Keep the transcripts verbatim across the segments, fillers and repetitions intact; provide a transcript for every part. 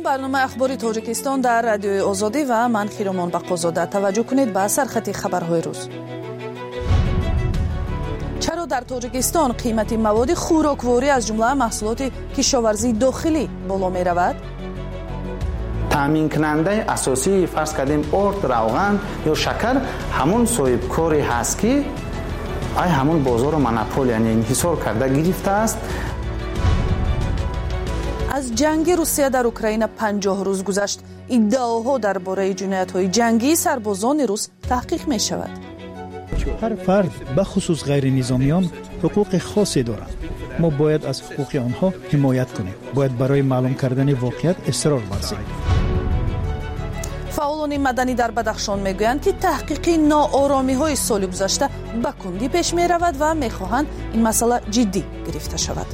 برنامه اخباری تاجیکستان در رادیوی آزادی و من خیرمان بقازاده. توجه کنید به سرخط خبرهای روز. چرا در تاجیکستان قیمت مواد خوراکواری از جمله محصولات کشاورزی داخلی بالا می رود؟ تامین کننده اساسی فرض کردیم ارد، روغن یا شکر همون صاحب کاری هست که ای همون بازار مونوپول یعنی انحصار کرده گرفته است. از جنگ روسیه در اوکراین پنجاه روز گذشت. ادعاها درباره جنایت‌های جنگی سربازان روس تحقیق می شود. هر فرد به خصوص غیر نظامیان حقوق خاصی دارند. ما باید از حقوق آنها حمایت کنیم. باید برای معلوم کردن واقعیت اصرار ورزیم. فعالان مدنی در بدخشان میگویند که تحقیق ناآرامی‌های سال گذشته به کندی پیش می رود و میخواهند این مسئله جدی گرفته شود.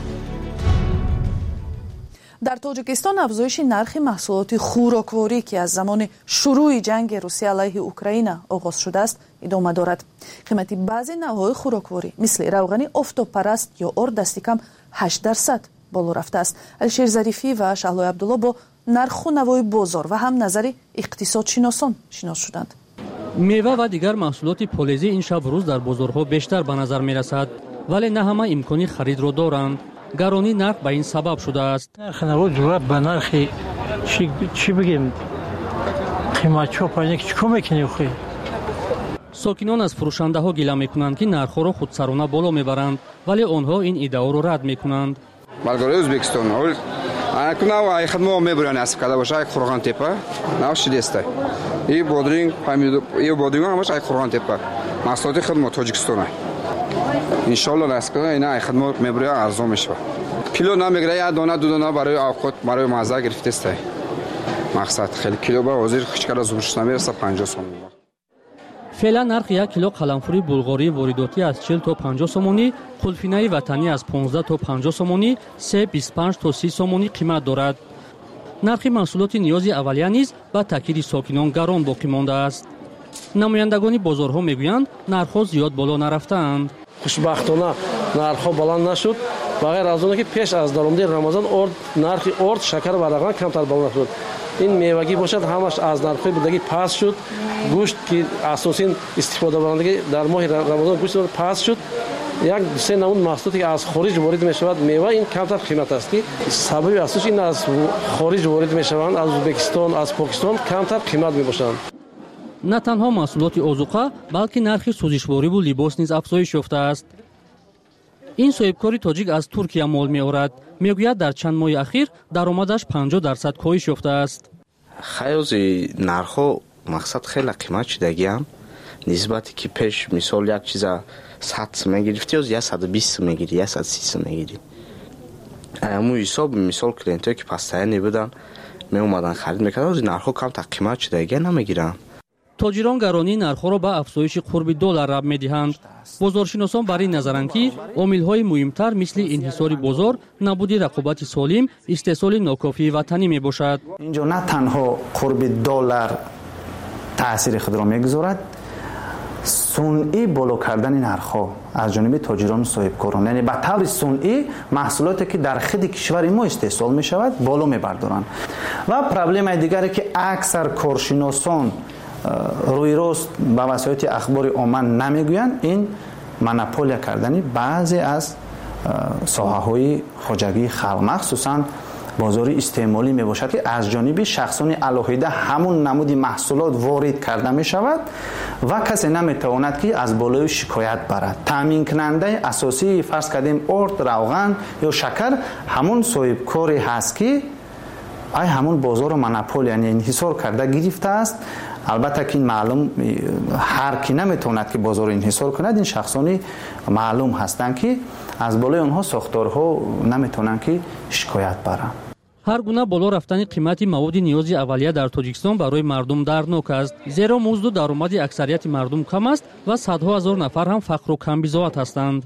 در تاجیکستان افزایش نرخ محصولات خوراکواری که از زمان شروع جنگ روسیه علیه اوکراین آغاز شده است ادامه دارد. قیمت بعضی نوع‌های خوراکواری مثل روغن آفتابپرست یا ارد دست کم هشت درصد بالا رفته است. الشیر ظریفی و شهلای عبدالله با نرخ و نوای بازار و هم نظر اقتصاد شناسان شناس شدند. میوه و دیگر محصولات پولیزی این شب روز در بازارها بیشتر به نظر می رسد، ولی نه همه امکان خرید را دارند. گرانی نرخ به این سبب شده است. نرخ نواد جوراب به نرخ چی, چی بگیم قیمت چو پایین چی کم میکنی خیلی. ساکنان از فروشنده ها گله میکنند که نرخ را خودسرانه بالا میبرند، ولی آنها این ادعا را رد میکنند. بلغاری ازبکستان اول اکنون ای خدمت میبرن اسب کرده باشه ای خورغان تپه نه شلیسته ای بودرینگ پامیدو ای بودرینگ همش ای خورغان تپه محصولات خدمات تاجیکستان ان شاء الله نصب کنه اینا ای خدمت میبره ارزان میشه. کیلو نمیگیره یا دانه دو دانه برای اوقات برای مزه گرفته است. مقصد خیلی کیلو با وزیر خشکار از گوشت نمیرسه پنجاه سوم. فعلا نرخ یک کیلو قلمفوری بلغاری وارداتی از چهل تا پنجاه سومونی، قلفینه وطنی از پانزده تا پنجاه سومونی، سه بیست و پنج تا سی سومونی قیمت دارد. نرخ محصولات نیازی اولیه نیز با تاکید ساکنان گران باقی مانده است. نمایندگان بازارها میگویند نرخ‌ها زیاد بالا نرفتند. خوشبختانه نرخ‌ها بلند نشد. بغیر از اون که پیش از درآمد رمضان ارد نرخ ارد شکر و روغن کمتر بالا شد. این میوگی باشد همش از نرخ بودگی پاس شد. گوشت که اساساً استفاده برندگی در ماه رمضان گوشت پاس شد. یک سه نمود محصولاتی که از خارج وارد می شود میوه این کمتر قیمت است. سبب اساسی این از خارج وارد می شوند از ازبکستان از پاکستان کمتر قیمت می باشند. نه تنها محصولات آذوقه بلکه نرخ سوزشواری و لباس نیز افزایش یافته است. این صاحبکاری تاجیک از ترکیه مال می‌آورد. میگوید در چند ماه اخیر درآمدش پنجاه درصد کاهش یافته است. خیلی نرخ مقصد خیلی قیمت شدگی هم نسبتی که پیش مثال یک چیز صد میگرفتی از صد و بیست میگیری یا صد و سی میگیری. اما حساب مثال کلینتایی که پستایی نبودن می اومدن خرید میکردن از نرخ کم تا قیمت شدگی نمیگیرن. تاجران گرانی نرخ را به افزایش قرب دلار ربط می‌دهند. بازارشناسان بر این نظرند که عامل‌های مهمتر مثل انحصار بازار، نبود رقابت سالم، استحصال ناکافی وطنی میباشد. اینجا نه تنها قرب دلار تاثیر خود را میگذارد، صنعی بالا کردن نرخ‌ها از جانب تاجران و صاحبکاران، یعنی به طور صنعی محصولاتی که در خود کشور ما استحصال می‌شود بالا می‌بردارند. و پرابلم دیگری که اکثر کارشناسان روی راست به وسایل اخبار عامه نمیگویند این مونوپول کردن بعضی از ساحه‌های خواجگی خلق مخصوصاً بازار استعمالی می باشد که از جانب شخصان علاهیده همون نمودی محصولات وارد کرده می شود و کسی نمی تواند که از بالای شکایت برد. تامین کننده اساسی فرض کردیم ارد، روغن یا شکر همون صاحب کاری هست که ای همون بازار مونوپول یعنی انحصار کرده گرفته است. البته که این معلوم هر کی نمیتواند که بازار انحصار کند، این شخصانی معلوم هستند که از بالای آنها ساختارها نمیتونند که شکایت برند. هر گونه بالا رفتن قیمت مواد نیازی اولیه در تاجیکستان برای مردم دردناک است، زیرا مزد و درآمد اکثریت مردم کم است و صدها هزار نفر هم فقر و کمبزاعت هستند.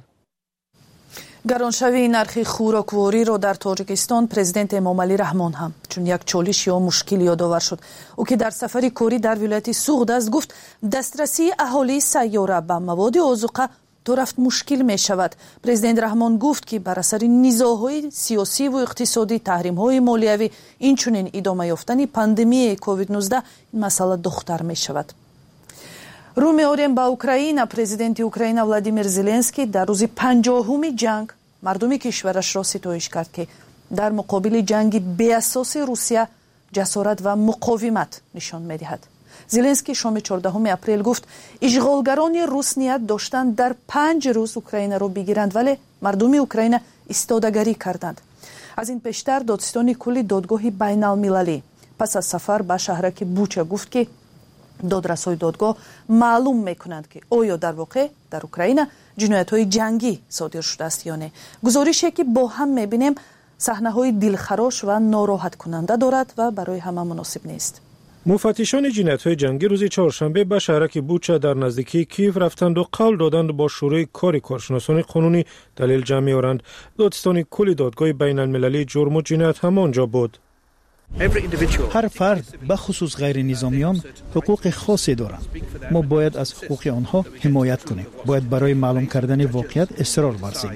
گرانشوی نرخ خوراکواری را در تاجیکستان پرزیدنت امامعلی رحمان هم چون یک چالش یا مشکل یادآور شد. او که در سفری کاری در ولایت سوغد است گفت دسترسی اهالی سیاره به مواد آذوقه то рафт мушкил мешавад. Президент Раҳмон гуфт ки бар асари низоъҳои сиёсиву иқтисодӣ, таҳримҳои молиявӣ, инчунин идома ёфтани пандемияи ковид нуздаҳ ин масъала духтар мешавад. рӯ меорем ба Украина. Президенти Украина Владимир Зеленский дар рӯзи панҷоҳуми ҷанг мардуми кишварашро ситоиш кард ки дар муқобили ҷанги беасоси Русия ҷасорат ва муқовимат нишон медиҳад. Зеленский шоми чордаҳуми апрел гуфт ишғолгарони рус ният доштанд дар панҷ рӯз Украинаро бигиранд, вале мардуми Украина истодагарӣ карданд. аз ин пештар додистони кулли додгоҳи байналмилалӣ пас аз сафар ба шаҳраки Буча гуфт ки додрасои додгоҳ маълум мекунанд ки оё дар воқеъ дар Украина ҷиноятҳои ҷангӣ содир шудааст ё не. гузорише ки бо ҳам мебинем саҳнаҳои дилхарош ва нороҳаткунанда дорад ва барои ҳама муносиб нест. муфаттишони ҷиноятҳои ҷангӣ рӯзи чоршанбе ба шаҳраки Буча дар наздикии Киев рафтанду қавл доданд бо шӯрӯи кори коршиносони қонунӣ далел ҷамъ меоранд. додистони кулли додгоҳи байналмилалии ҷурму ҷиноят ҳам он ҷо буд. ҳар фард ба хусус ғайринизомиён ҳуқуқи хосе доранд. мо бояд аз ҳуқуқи онҳо ҳимоят кунем. бояд барои маълум кардани воқеият исрор варзем.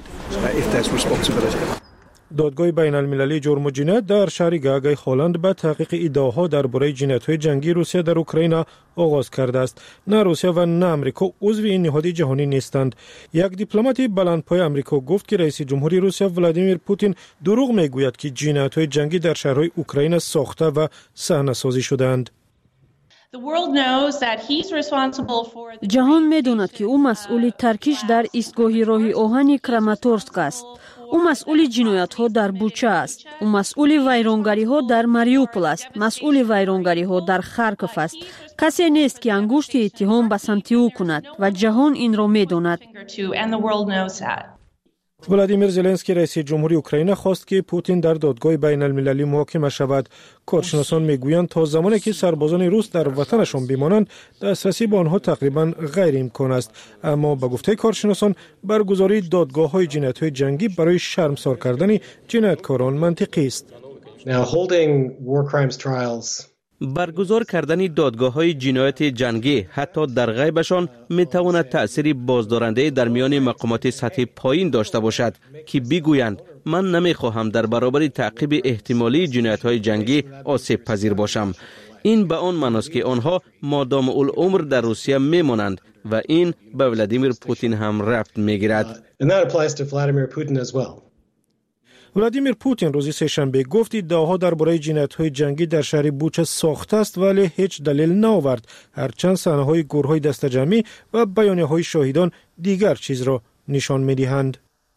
додгоҳи байналмилалии ҷурму ҷиноят дар шаҳри Гаагай Холланд ба таҳқиқи иддаоҳо дар бораи ҷиноятҳои ҷангии Русия дар Украина оғоз кардааст. На Русия ва на Амрико узви ин ниҳоди ҷаҳонӣ нестанд. Як дипломати баландпои Амрико гуфт ки раиси ҷумҳури Русия Владимир Путин дурӯғ мегӯяд ки ҷиноятҳои ҷангӣ дар шаҳрҳои Украина сохта ва саҳнасозӣ шудаанд. ҷаҳон медонад ки ӯ масъули таркиш дар истгоҳи роҳи оҳани Краматорск аст. ӯ масъули ҷиноятҳо дар Буча аст. ӯ масъули вайронгариҳо дар Мариупол аст. масъули вайронгариҳо дар Харков аст. касе нест ки ангушти иттиҳом ба самти ӯ кунад ва ҷаҳон инро медонад. Владимир Зеленский раиси ҷумҳури Украина хост ки Путин дар додгоҳи байналмилалӣ муҳокима шавад. Коршиносон мегӯянд то замоне ки сарбозони рус дар ватанашон бимонанд, дастрасӣ ба онҳо тақрибан ғайриимкон аст. Аммо ба гуфтаи коршиносон баргузории додгоҳҳои ҷиноятҳои ҷангӣ барои шармсор кардани ҷинояткорон мантиқист. баргузор кардани додгоҳҳои ҷинояти ҷангӣ ҳатто дар ғайбашон метавонад таъсири боздорандае дар миёни мақомоти сатҳи поин дошта бошад ки бигӯянд ман намехоҳам дар баробари таъқиби эҳтимолии ҷиноятҳои ҷангӣ осебпазир бошам. ин ба он маъност ки онҳо модомулъумр дар Русия мемонанд ва ин ба Владимир Путин ҳам рабт мегирад. Владимир Путин рӯзи сешанбе гуфт иддаоҳо дар бораи ҷиноятҳои ҷангӣ дар шаҳри Буча сохтааст, вале ҳеҷ далел наовард. ҳарчанд саҳнаҳои гурӯҳҳои дастаҷамъӣ ва баёнияҳои шоҳидон дигар чизро нишон медиҳанд.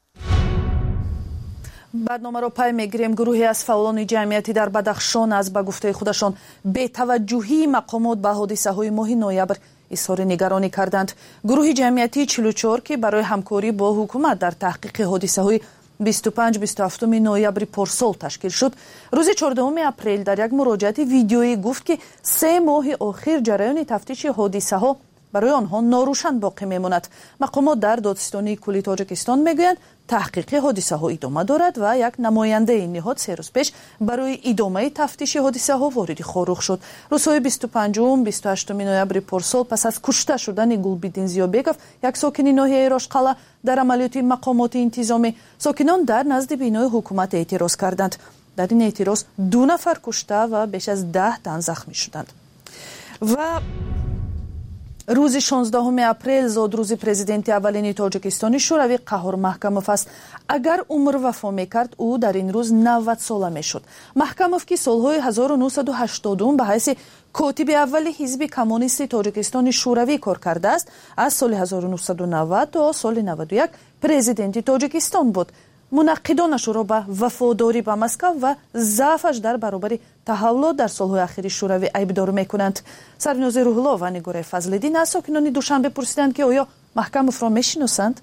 барномаро пай мегирем. гурӯҳе аз фаъолони ҷамъияти дар Бадахшон аз ба гуфтаи худашон бетаваҷҷӯҳии мақомот ба ҳодисаҳои моҳи ноябр изҳори нигаронӣ карданд. гурӯҳи ҷамъиятии чилу чор ки барои ҳамкорӣ бо ҳукумат дар таҳқиқи ҳодисаҳои бисту панҷ бисту ҳафтуми ноябри порсол ташкил шуд, рӯзи чордаҳуми апрел дар як муроҷиати видеоӣ гуфт ки се моҳи охир ҷараёни тафтиши ҳодисаҳо барои онҳо норӯшан боқӣ мемонад. мақомот дар додистони кулли Тоҷикистон мегӯянд таҳқиқи ҳодисаҳо идома дорад ва як намояндаи ниҳод се рӯз пеш барои идомаи тафтиши ҳодисаҳо вориди Хорух шуд. рӯзҳои бисту панҷум бисту ҳаштуми ноябри порсол пас аз кушта шудани Гулбиддин Зиёбеков, як сокини ноҳияи Рошқала, дар амалиёти мақомоти интизомӣ, сокинон дар назди бинои ҳукумат эътироз карданд. дар ин эътироз ду нафар кушта ва беш аз даҳ тан захмӣ шуданд. ва рӯзи шонздаҳуми апрел зодрӯзи президенти аввалини Тоҷикистони шӯравӣ Қаҳор Маҳкамов аст. агар умр вафо мекард, ӯ дар ин рӯз навад сола мешуд. Маҳкамов ки солҳои ҳазору нуҳсаду ҳаштодум ба ҳайси котиби аввали ҳизби коммунисти Тоҷикистони шӯравӣ кор кардааст, аз соли ҳазору нуҳсаду навад то соли наваду як президенти Тоҷикистон буд. мунаққидонаш ӯро ба вафодорӣ ба Москав ва заъфаш дар баробари таҳаввулот дар солҳои ахири шӯравӣ айбдор мекунанд. Сарвинози Рӯҳулло ва Нигораи Фазлиддин аз сокинони Душанбе пурсиданд ки оё Маҳкамовро мешиносанд?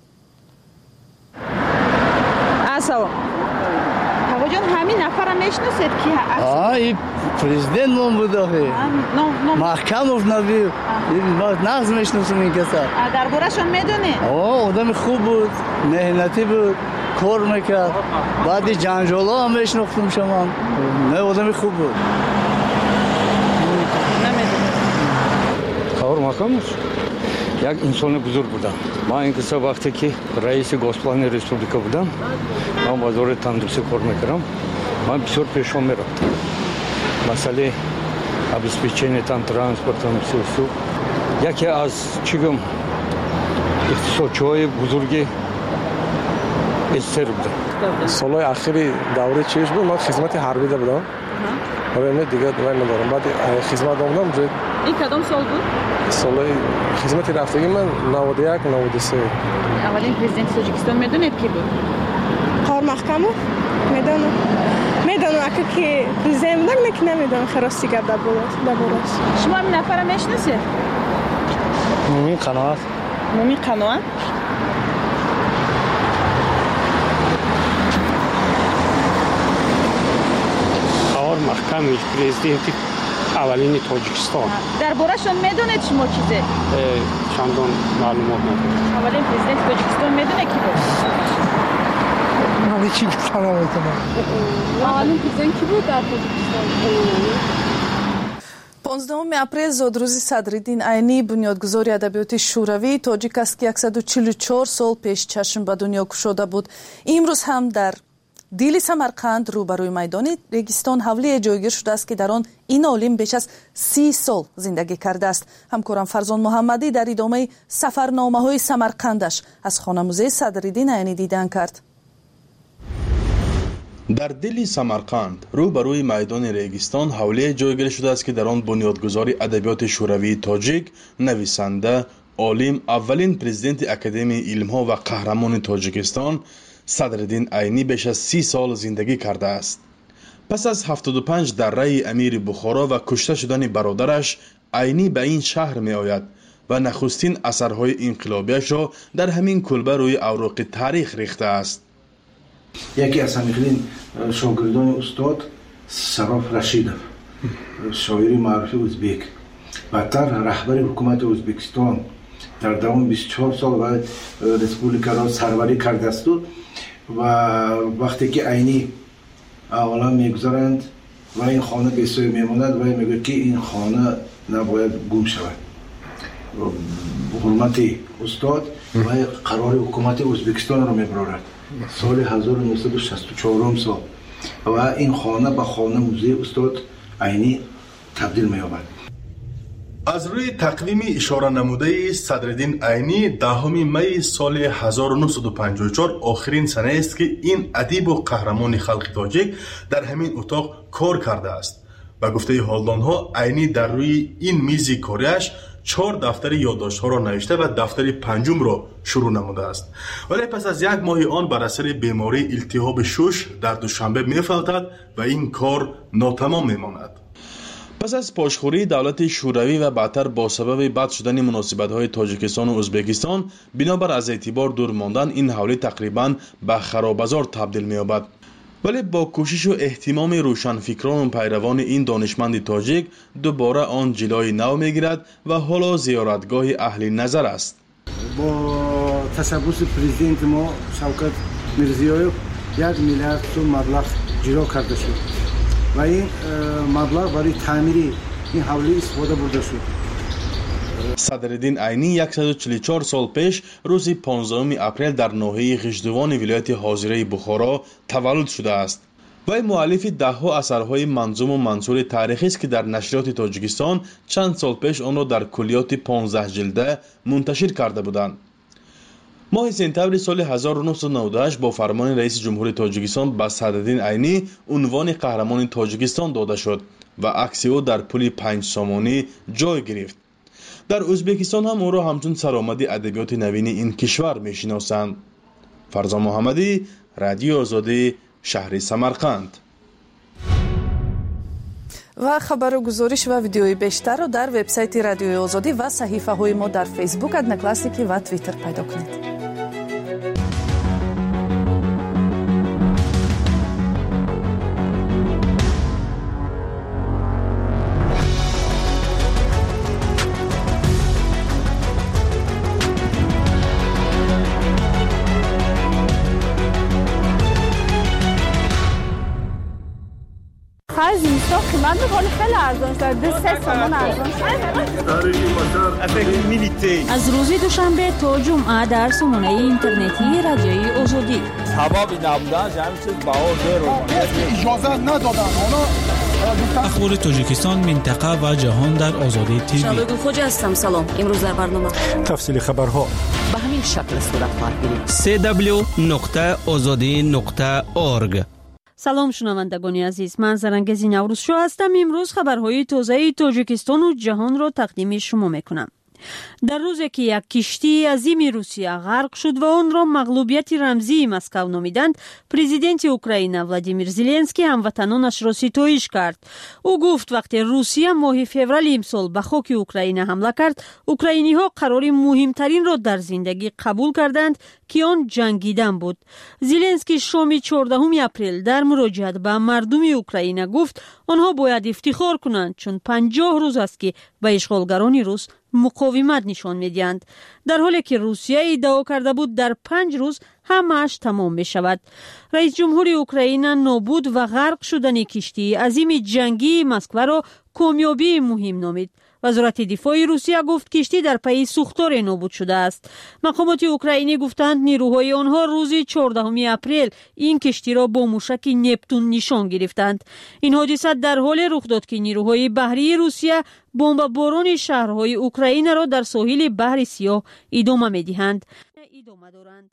Ассалом. Ҳавоҷон ҳамин нафара мешиносед ки а и президент ном будахе. Маҳкамов нави. Нағз мешиносам ин каса. Дар борашон медонед? О, одами хуб буд, меҳнатӣ буд. کار میکرد بعدی جنجالا هم میشناختم شما نه آدمی خوب بود نمیدونم خبر مکان یک انسان بزرگ بودم. من این قصه وقتی که رئیس گازپلان ریسپوبلیکا بودم، من وزارت تندرستی کار میکردم. من بسیار پیشون میرفتم. مسئله обеспечение там транспортом все все. یکی از چیگم اقتصادچی‌های بزرگ استر بودم. سالهای اخیری دوره چیش بود، من خدمت حربی ده بودم. آره نه دیگه من ندارم. بعد خدمت دادم. این کدام سال بود؟ سالهای خدمت رفتگی من نود و یک نود و سه. اولین پرزیدنت تاجیکستان میدونید کی بود؟ قار محکمو میدونم. میدونم اگه که پرزیدنت بودن نه که نمیدونم خراستی گرد در بارش. شما این نفر میشناسید؟ مومین قناعت. مومین قناعت؟ قار محکم پرزیدنت اولین تاجیکستان. در بارشون میدونید شما چیزه؟ چندان معلومات ندارم. اولین پرزیدنت تاجیکستان میدونه کی بود؟ من چی بسنم ایتونم. اولین پرزیدنت کی بود در تاجیکستان؟ پانزدهم اپریل زاد روزی صدرالدین عینی بنیادگذار ادبیات شوروی تاجیک است که صد و چهل و چهار سال پیش چشم به دنیا گشوده بود. امروز هم در دیل سمرقند روبروی میدان ریگستان حوله جایگیر شده است که در آن این عالم بیش از سی سال زندگی کرده است. همکارم فرزان محمدی در ادامه سفرنامه های سمرقندش از خانه موزه صدرالدین عینی دیدن کرد. در دل سمرقند روبروی میدان ریگستان حوله جایگیر شده است که در آن بنیادگذار ادبیات شوروی تاجیک، نویسنده، عالم، اولین پرزیدنت اکادمی علم‌ها و قهرمان تاجیکستان صدرالدین عینی بیش از سی سال زندگی کرده است. پس از هفتاد و پنج دره امیر بخارا و کشته شدن برادرش، عینی به این شهر می آید و نخستین اثرهای انقلابیش را در همین کلبه روی اوراق تاریخ ریخته است. یکی از همیخرین شاگردان استاد سراف رشیدов، شاعری معروف ازبک، بعدتر رهبر حکومت ازبکستان در دوام بیست و چهار سال و ریسپوبلیکا را سروری کرده است و وقتی که عینی اولا میگذارند و این خانه بسیار میماند و میگه که این خانه نباید گم شود. حرمت استاد و قرار حکومت ازبکستان را میبرارد. سال هزار و نهصد و شصت و چهار سال و این خانه به خانه موزه استاد عینی تبدیل می‌یابد. از روی تقویم اشاره نموده صدرالدین عینی دهم می سال هزار و نهصد و پنجاه و چهار آخرین سنه است که این ادیب و قهرمان خلق تاجیک در همین اتاق کار کرده است. به گفته حالدانها عینی در روی این میز کاریش چهار دفتر یادداشت‌ها را نوشته و دفتر پنجم را شروع نموده است. ولی پس از یک ماه آن بر اثر بیماری التهاب شش در دوشنبه می‌فوتد و این کار ناتمام میماند. پس از پاشخوری دولت شوروی و بعدتر با سبب بد شدن مناسبت‌های تاجیکستان و ازبکستان بنابر از اعتبار دور ماندن این حوله تقریباً به خرابزار تبدیل می‌یابد. ولی با کوشش و اهتمام روشنفکران و پیروان این دانشمند تاجیک دوباره آن جلوی نو می‌گیرد و حالا زیارتگاه اهل نظر است. با تشبوس پرزیدنت ما شوکت میرزیویف یک میلیارد سوم مبلغ جلو کرده شد و این مبلغ برای تعمیر این حوله استفاده برده شد. صدرالدین عینی صد و چهل و چهار سال پیش روز پانزدهم اپریل در ناحیه خشتوان ولایت حاضره بخارا تولد شده است. وی مؤلف ده‌ها اثرهای منظوم و منثور تاریخی است که در نشریات تاجیکستان چند سال پیش آن را در کلیات پانزده جلده منتشر کرده بودند. ماه سپتامبر سال هزار و نهصد و نود و هشت با فرمان رئیس جمهور تاجیکستان به صدرالدین عینی عنوان قهرمان تاجیکستان داده شد و عکس او در پل پنج سامانی جای گرفت. در ازبکستان هم او را همچون سرآمد ادبیات نوین این کشور میشناسند. فرزان محمدی، رادیو آزادی، شهر سمرقند. و خبر و گزارش و ویدیوی بیشتر رو در وبسایت رادیو آزادی و صحیفه های ما در فیسبوک، ادنکلاسیکی و توییتر پیدا کنید. Aziz تو قیمت میکنه خیلی ارزان شد. ده سه سامان ارزان شد. از روز دوشنبه تا جمعه در سامانه اینترنتی رادیوی آزادی. سبب نبودن همین چیز بهار داره. اجازه ندادن. اخبار تاجیکستان، منطقه و جهان در آزادی تیوی. شبگون خوجا هستم. سلام. امروز در برنامه تفصیل خبرها به همین شکل صورت خواهد گرفت. سی دبلیو نقطه آزادی نقطه اورگ. سلام شنوندگان عزیز، من زرنگزی نوروز شو هستم. امروز خبرهای تازه تاجیکستان و جهان را تقدیم شما میکنم. در روزی که یک کشتی عظیم روسیه غرق شد و آن را مغلوبیت رمزی مسکو نامیدند، پرزیدنت اوکراین ولادیمیر زلنسکی هموطنانش را ستایش کرد. او گفت وقتی روسیه ماه فوریه امسال به خاک اوکراین حمله کرد، اوکراینی ها قرار مهمترین را در زندگی قبول کردند که آن جنگیدن بود. زلنسکی شام چهاردهم اپریل در مراجعت به مردم اوکراین گفت آنها باید افتخار کنند چون پنجاه روز است که به اشغالگران روس مقاومت نشان میدهند، در حالی که روسیه ادعا کرده بود در پنج روز همه‌اش تمام می شود. رئیس جمهور اوکراین نابود و غرق شدن کشتی عظیم جنگی مسکو را کامیابی مهم نامید. وزارت دفاع روسیه گفت کشتی در پی سوختار نابود شده است. مقامات اوکراینی گفتند نیروهای آنها روز چهاردهم اپریل این کشتی را با موشک نپتون نشان گرفتند. این حادثه در حال رخ داد که نیروهای بحری روسیه بمباران شهرهای اوکراین را در ساحل بحر سیاه ادامه می‌دهند. ادامه دارند.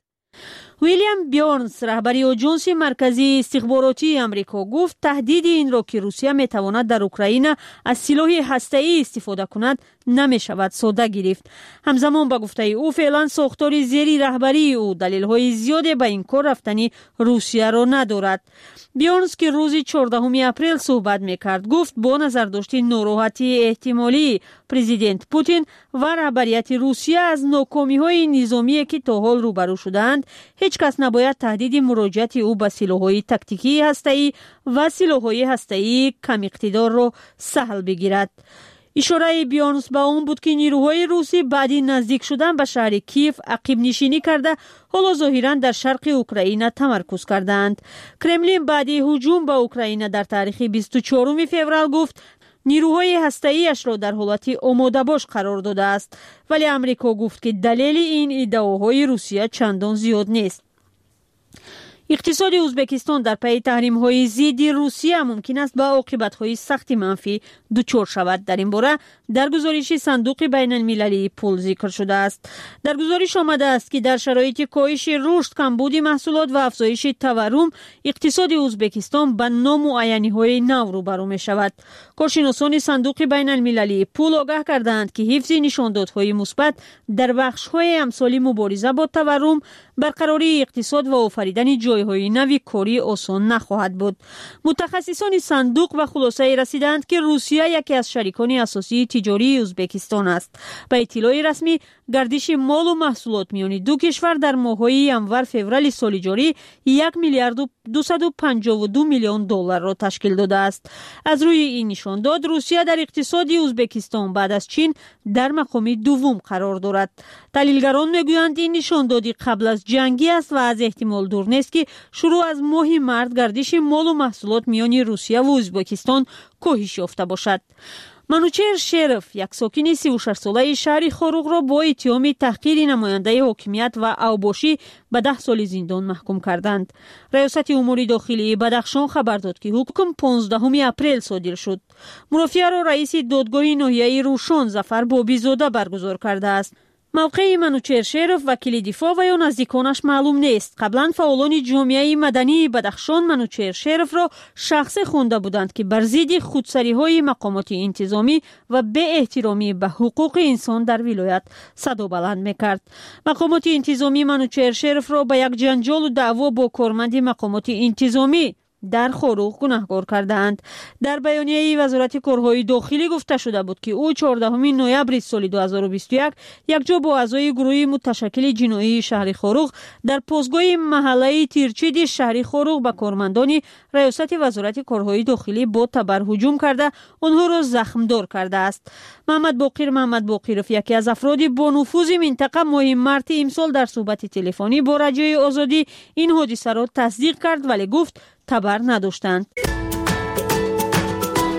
ویلیام بیورنز رهبری آژانس مرکزی استخباراتی آمریکا گفت تهدید این را که روسیه میتواند در اوکراین از سلاح هسته‌ای استفاده کند نمیشود ساده گرفت. همزمان با گفته او فعلا ساختار زیر رهبری او دلیل‌های زیادی به این کار رفتن روسیه را ندارد. بیورنز که روز چهاردهم اپریل صحبت میکرد گفت با نظر داشتن ناراحتی احتمالی پرزیدنت پوتین و رهبریت روسیه از ناکامی‌های نظامی که تا حال روبرو شدند، هیچ کس نباید تهدید مراجعت او به سلاح‌های تاکتیکی هسته‌ای و سلاح‌های هسته‌ای کم اقتدار را سهل بگیرد. اشاره بیورنز به آن بود که نیروهای روسی بعدی نزدیک شدن به شهر کیف عقب نشینی کرده حالا ظاهراً در شرق اوکراین تمرکز کردند. کرملین بعدی هجوم به اوکراین در تاریخ بیست و چهارم فوریه گفت نیروهای هسته‌ایش را در حالت آماده باش قرار داده است، ولی آمریکا گفت که دلیل این ادعاهای روسیه چندان زیاد نیست. اقتصاد ازبکستان در پی تحریم‌های ضد روسیه ممکن است به عاقبت‌های سخت منفی دچار شود. در این باره در گزارش صندوق بین المللی پول ذکر شده است. در گزارش آمده است که در شرایط کاهش رشد، کمبود محصولات و افزایش تورم، اقتصاد ازبکستان به نامعینی‌های نو روبرو می‌شود. کارشناسان صندوق بین المللی پول آگاه کردند که حفظ نشاندادهای مثبت در بخش‌های امثال مبارزه با تورم، برقراری اقتصاد و آفریدن جایهای نوی کاری آسان نخواهد بود. متخصصان صندوق به خلاصه رسیدند که روسیه یکی از شریکان اساسی تجاری ازبکستان است. به اطلاع رسمی گردش مال و محصولات میان دو کشور در ماه‌های انور فوریه سال جاری یک میلیارد و دویست و پنجاه و دو میلیون دلار را تشکیل داده است. از روی این نشانداد روسیه در اقتصاد ازبکستان بعد از چین در مقام دوم قرار دارد. تحلیلگران میگویند این نشاندادی قبل از جنگی است و از احتمال دور نیست که شروع از ماه مارس گردش مال و محصولات میان روسیه و ازبکستان کاهش یافته باشد. منوچهر شرف، یک ساکن سی و شش ساله شهر خاروغ را با اتهام تحقیر نماینده حاکمیت و اوباشی به ده سال زندان محکوم کردند. ریاست امور داخلی بدخشان خبر داد که حکم پانزدهم اپریل صادر شد. مرافعه را رئیس دادگاه ناحیه روشن ظفر بابیزاده برگزار کرده است. موقع منوچهر شرف وکیل دفاع و یا نزدیکانش معلوم نیست. قبلا فعالان جامعه مدنی بدخشان منوچهر شرف را شخصی خوانده بودند که بر ضد خودسری‌های مقامات انتظامی و به احترامی به حقوق انسان در ولایت صدا بلند می‌کرد. مقامات انتظامی منوچهر شرف را به یک جنجال و دعوا با کارمند مقامات انتظامی در خاروغ گناهکار کردند. در بیانیه وزارت کارهای داخلی گفته شده بود که او چهاردهم نوامبر سال دو هزار و بیست و یک یک جا با اعضای گروه متشکل جنایی شهر خاروغ در پاسگاه محله تیرچید شهر خاروغ به کارمندان ریاست وزارت کارهای داخلی با تبر هجوم کرده آنها را زخمدار کرده است. محمد باقر محمد باقرов یکی از افراد با نفوذ منطقه ماه مارس امسال در صحبت تلفنی با رادیوی آزادی این حادثه را تصدیق کرد، ولی گفت تبر نداشتند.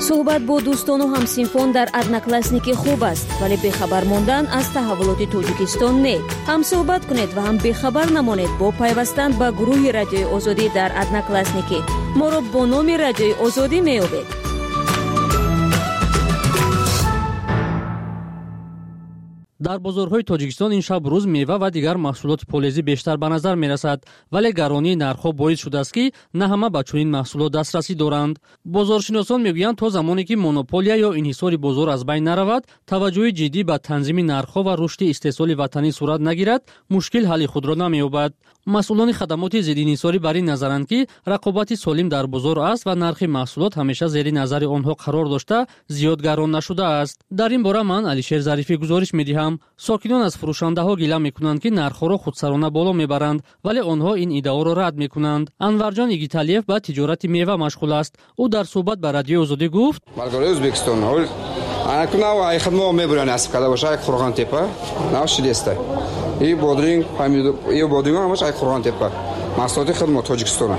суҳбат бо дӯстону ҳамсинфон дар одноклассники хуб аст, вале бехабар мондан аз таҳаввулоти тоҷикистон не. ҳам суҳбат кунед ва ҳам бехабар намонед бо пайвастан ба гурӯҳи радиои озодӣ дар одноклассники. моро бо номи радиои озодӣ меёбед. дар бозорҳои тоҷикистон ин шаб рӯз мева ва дигар маҳсулоти полезӣ бештар ба назар мерасад, вале гаронии нархҳо боис шудааст ки на ҳама ба чунин маҳсулот дастрасӣ доранд. бозоршиносон мегӯянд то замоне ки монополия ё инҳисори бозор аз байн наравад, таваҷҷӯҳи ҷиддӣ ба танзими нархҳо ва рушди истеҳсоли ватанӣ сурат нагирад, мушкил ҳалли худро намеёбад. масъулони хадамоти зиддинҳисорӣ бар ин назаранд ки рақобати солим дар бозор аст ва нархи маҳсулот ҳамеша зери назари онҳо қарор дошта зиёд гарон нашудааст. дар ин бора ман Алишер Зарифӣ гузориш медиҳам. сокинон аз фурӯшандаҳо гила мекунанд ки нархҳоро худсарона боло мебаранд, вале онҳо ин иддаоро рад мекунанд. Анварҷон Игиталиев ба тиҷорати мева машғул аст. ӯ дар суҳбат ба радиои озодӣ гуфт: Маргари Ӯзбекистон ҳол анакунав ай хидмо мебуран насиб карда боша ай Қурған тепа нав шидеста и бодринг помидор и бодринг ҳамаш ай Қурған тепа маҳсулоти хидмо Тоҷикистона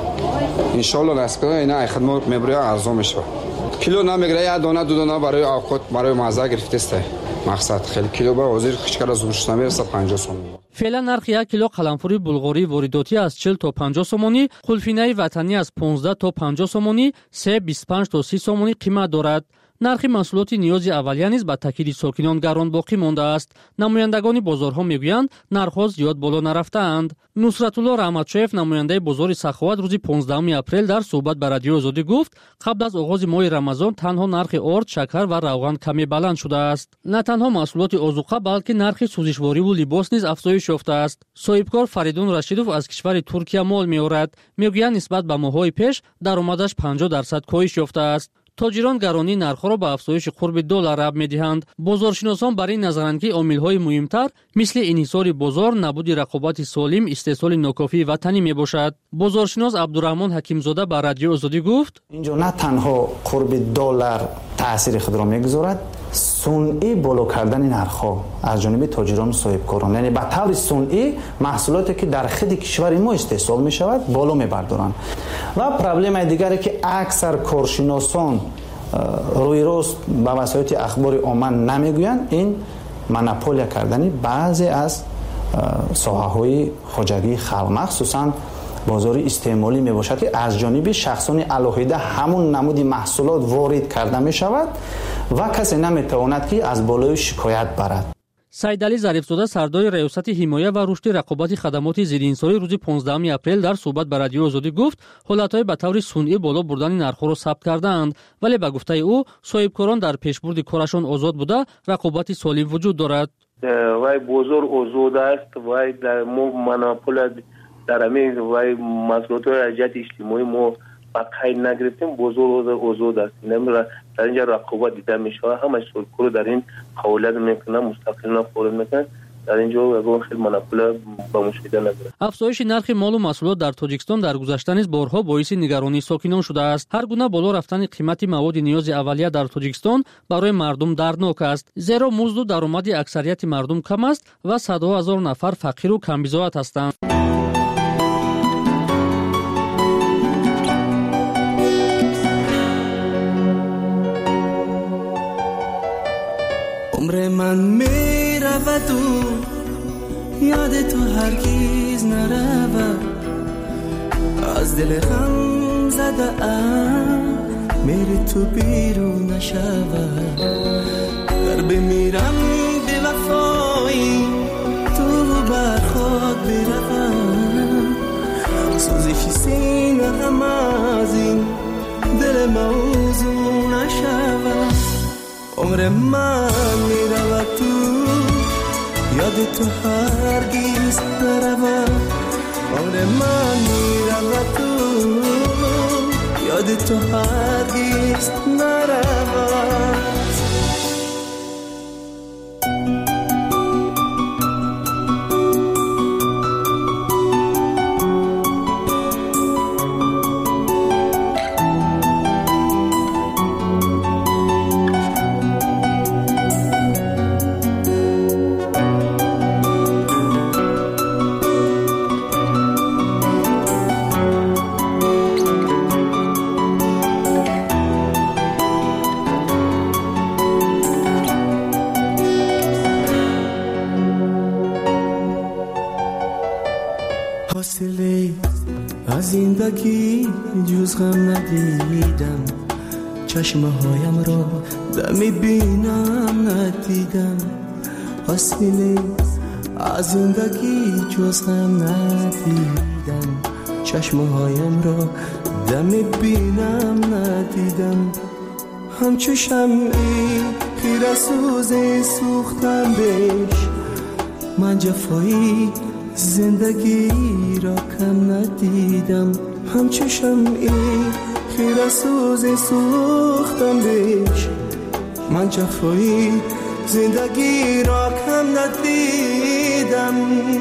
иншоалло насиб карда ина ай хидмо мебуран арзон мешава. Кило намегира я дона ду дона барои авқот барои маза гирифтеста. мақсад хеле кило ба ҳозир хичкара зурш намераса панҷоҳ сом. феълан нархи як кило қаламфури булғории воридотӣ аз чил то панҷоҳ сомонӣ, қулфинаи ватанӣ аз понздаҳ то панҷоҳ сомонӣ, себ бисту панҷ то си сомонӣ қимат дорад. нархи маҳсулоти ниёзи аввалия низ ба таъкиди сокинон гарон боқӣ мондааст. намояндагони бозорҳо мегӯянд нархҳо зиёд боло нарафтаанд. нусратулло раҳматшоев намояндаи бозори саховат рӯзи понздаҳуми апрел дар суҳбат ба радиои озодӣ гуфт: қабл аз оғози моҳи рамазон танҳо нархи орд, шакар ва равған каме баланд шудааст. на танҳо маҳсулоти озуқа, балки нархи сӯзишвориву либос низ афзоиш ёфтааст. соҳибкор Фаридун Рашидов аз кишвари Туркия мол меорад. мегӯяд нисбат ба моҳҳои пеш даромадаш панҷоҳ дарсад коҳиш ёфтааст. тоҷирон гаронии нархҳоро ба афзоиши қурби доллар раб медиҳанд. бозоршиносон бар ин назаранд ки омилҳои муҳимтар мисли инҳисори бозор, набуди рақобати солим, истеҳсоли нокофии ватанӣ мебошад. бозоршинос Абдураҳмон Ҳакимзода ба радиои озодӣ гуфт: инҷо на танҳо қурби доллар таъсири худро мегузорад, сунъӣ боло кардани нархҳо аз ҷониби тоҷирону соҳибкорон, яъне ба таври сунъӣ маҳсулоте ки дар хиди кишвари мо истеҳсол мешавад боло мебардоранд. ва проблемаи дигаре ки аксар коршиносон рӯи рост ба васоити ахбори омма намегӯянд, ин монополия кардани баъзе аз соҳаҳои хоҷагии халқ, махсусан бозори истеъмолӣ мебошад ки аз ҷониби шахсони алоҳида ҳамун намуди маҳсулот ворид карда мешавад ва касе наметавонад ки аз болои шикоят барад. Саидали Зарифзода, сардори раёсати ҳимоя ва рушди рақобати хадамоти зиддинҳисорӣ рӯзи понздаҳуми апрел дар суҳбат ба радиои озодӣ гуфт: ҳолатҳои ба таври сунъӣ боло бурдани нархҳоро сабт кардаанд, вале ба гуфтаи ӯ соҳибкорон дар пешбурди корашон озод буда рақобати солим вуҷуд дорад. вай бозор озод аст, вай мо монополия дар ҳамин вай масъулиятҳои аз ҷиҳати иҷтимоӣ мо ба қайд нагирифтем. бозор озод аст, дар инҷа рақобат дида мешавад, ҳамаи соҳибкору дар ин фаъолият мекунанд, мустақилона фаъолият мекунанд. дар инҷо ягон хел монополия ба мушоҳида надорад. афзоиши нархи молу маҳсулот дар тоҷикистон дар гузашта низ борҳо боиси нигаронии сокинон шудааст. ҳар гуна боло рафтани қимати маводи ниёзи аввалия дар тоҷикистон барои мардум дарднок аст, зеро музду даромади аксарияти мардум кам аст ва садҳо ҳазор нафар фақиру камбизоат ҳастанд. عمر من میرود و یاد تو هرگز نرود، از دل غم زده ام میری تو بیرون نشود. در بمیرم به وفایی تو بر خود بروم، سوزشی سینه غم از این دل موضوع نشود. عمر من میرود تو یاد تو هرگز نرود، عمر من میرود تو یاد تو هرگز نرود. از زندگی جز غم ندیدم چشمه هایم را دمی بینم ندیدم حسینه از زندگی جز غم ندیدم چشمه هایم را دمی بینم ندیدم همچو شمعی خیره سوزی سوختم بهش من جفایی زندگی را کم ندیدم همچو شمعی خیره سوزی سوختم بهش من جفایی زندگی را کم ندیدم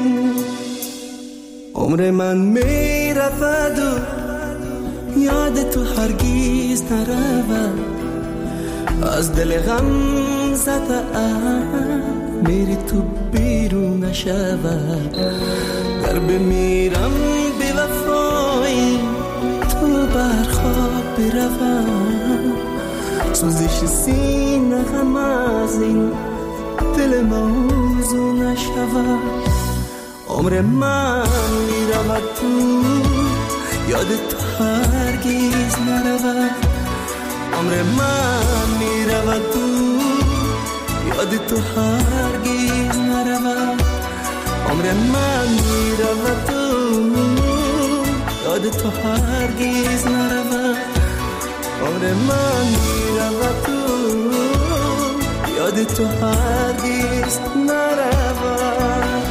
عمر من می رفت و یاد تو هرگیز نرود از دل غم زده ام میری تو بیرون نشود در بمیرم بی وفایی تو برخواب بروم سوزش سینه غم از این دل موضوع نشود عمر من میرود تو یاد تو هرگیز نرود عمر من میرود تو یاد تو هرگیز نرود عمر من میرود تو یاد تو هرگیز نرود عمر من میرود تو یاد تو هرگیز نرود.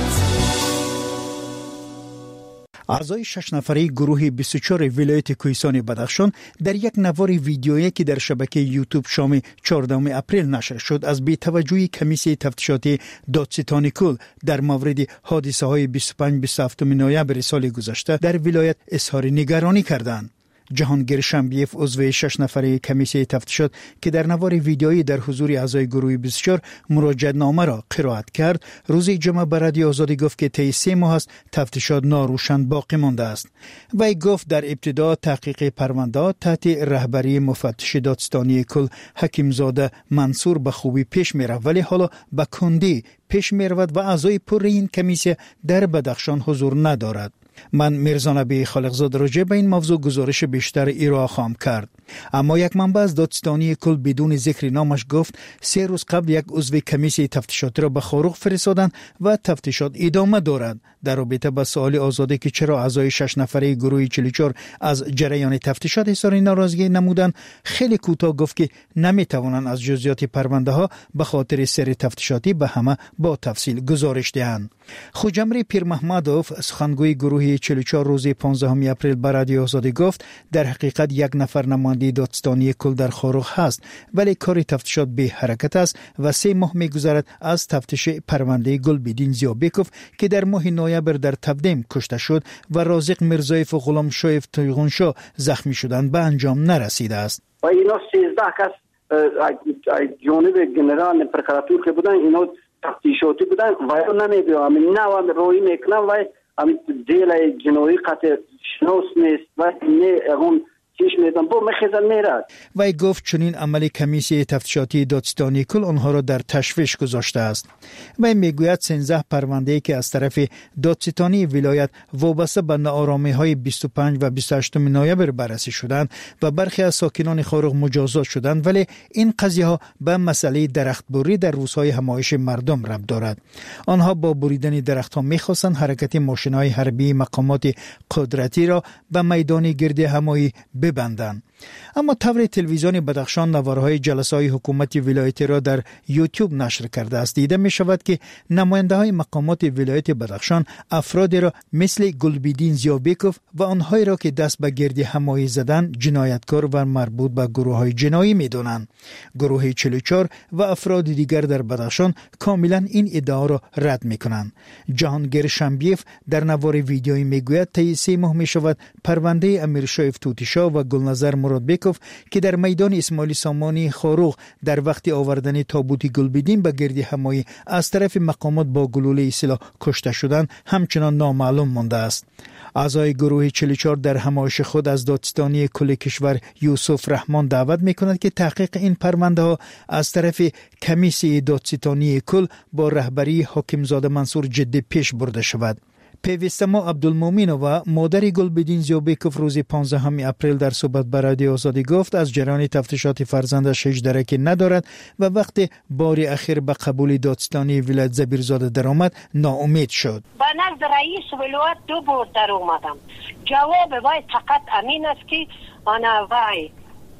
اعضای شش نفره گروه بیست و چهار ولایت کوهستان بدخشان در یک نوار ویدیویی که در شبکه یوتیوب شام چهاردهم اپریل نشر شد از بی‌توجهی کمیسیون تفتیشاتی دادستانی کل در مورد حادثه های بیست و پنج بیست و هفت نوامبر سال گذشته در ولایت اظهار نگرانی کردند. جهانگیر شنبیف عضو شش نفره کمیسیون تفتیشات که در نوار ویدیویی در حضور اعضای گروه بیست و چهار مراجعت نامه را قرائت کرد روز جمعه به رادیو آزادی گفت که طی سه ماه است تفتیشات ناروشن باقی مانده است. وی گفت در ابتدا تحقیق پرونده تحت رهبری مفتش دادستانی کل حکیمزاده منصور به خوبی پیش می رفت ولی حالا به کندی پیش می رود و اعضای پر این کمیسیون در بدخشان حضور ندارد. من میرزا نبی خالقزاد راجع به این موضوع گزارش بیشتر ارائه خواهم کرد. اما یک منبع از دادستانی کل بدون ذکر نامش گفت سه روز قبل یک عضو کمیسیون تفتیشات را به خاروق فرستادند و تفتیشات ادامه دارد. در رابطه با سوال آزاده که چرا اعضای شش نفره گروه چهل و چهار از جریان تفتیشات اظهار ناراضگی نمودند خیلی کوتاه گفت که نمیتوانند از جزئیات پرونده ها به خاطر سر تفتیشاتی به همه با تفصیل گزارش دهند. خوجمری پیر محمدوف سخنگوی گروه چهل و چهار روز پانزدهم اپریل به رادیو آزادی گفت در حقیقت یک نفر نماینده دادستانی کل در خاروق هست ولی کار تفتیشات به حرکت است و سه ماه میگذرد از تفتیش پرونده گلبدین زیابکوف که در ماه نوامبر در تبدیم کشته شد و رازق میرزایف و غلام شایف تویغونشا زخمی شدند به انجام نرسیده است. و اینا سیزده کس جانب جنرال پرکراتور که بودن اینا تفتیشاتی بودن و اینا نمیدونم نه و روی میکنم و هم دیل جنوی قطع شناس نیست و نه اون وی گفت چنین عمل کمیسیون تفتیشاتی دادستانی کل آنها را در تشویش گذاشته است. وی میگوید سیزده پرونده که از طرف دادستانی ولایت وابسته به ناآرامی های بیست و پنج و بیست و هشت نوامبر بررسی شدند و برخی از ساکنان خاروق مجازات شدند ولی این قضیه ها به مسئله درختبری در روزهای همایش مردم ربط دارد. آنها با بریدن درخت ها میخواستند حرکت ماشین های حربی مقامات قدرتی را به میدان گرد همایی ببندند. اما طور تلویزیون بدخشان نوارهای جلسه های حکومت ولایتی را در یوتیوب نشر کرده است. دیده می شود که نماینده های مقامات ولایت بدخشان افرادی را مثل گلبدین زیابکوف و آنهایی را که دست به گردی همایی زدن جنایتکار و مربوط به گروه های جنایی می دانند. گروه چهل و چهار و افراد دیگر در بدخشان کاملا این ادعا را رد می کنند. جهانگیر شنبیف در نوار ویدیویی می گوید طی سه ماه می شود پرونده امیر شایف توتیشا و گلنظر مرادبکوف که در میدان اسماعیل سامانی خاروق در وقت آوردن تابوت گلبدین به گردی همایی از طرف مقامات با گلوله سلاح کشته شدند همچنان نامعلوم مانده است. اعضای گروه چهل و چهار در همایش خود از دادستانی کل کشور یوسف رحمان دعوت می‌کند که تحقیق این پرونده ها از طرف کمیسیون دادستانی کل با رهبری حکیمزاده منصور جدی پیش برده شود. پیوسته ما عبدالمومنووا مادر گلبدین زیوبکوف روز پانزدهم اپریل در صحبت با رادیو آزادی گفت از جریان تفتیشات فرزندش هیچ درکی ندارد و وقتی بار اخیر به قبول دادستانی ولایت زبیرزاده درآمد ناامید شد. با نزد رئیس ولایت دو بار در اومدم. جواب وای فقط امین است که آنا وای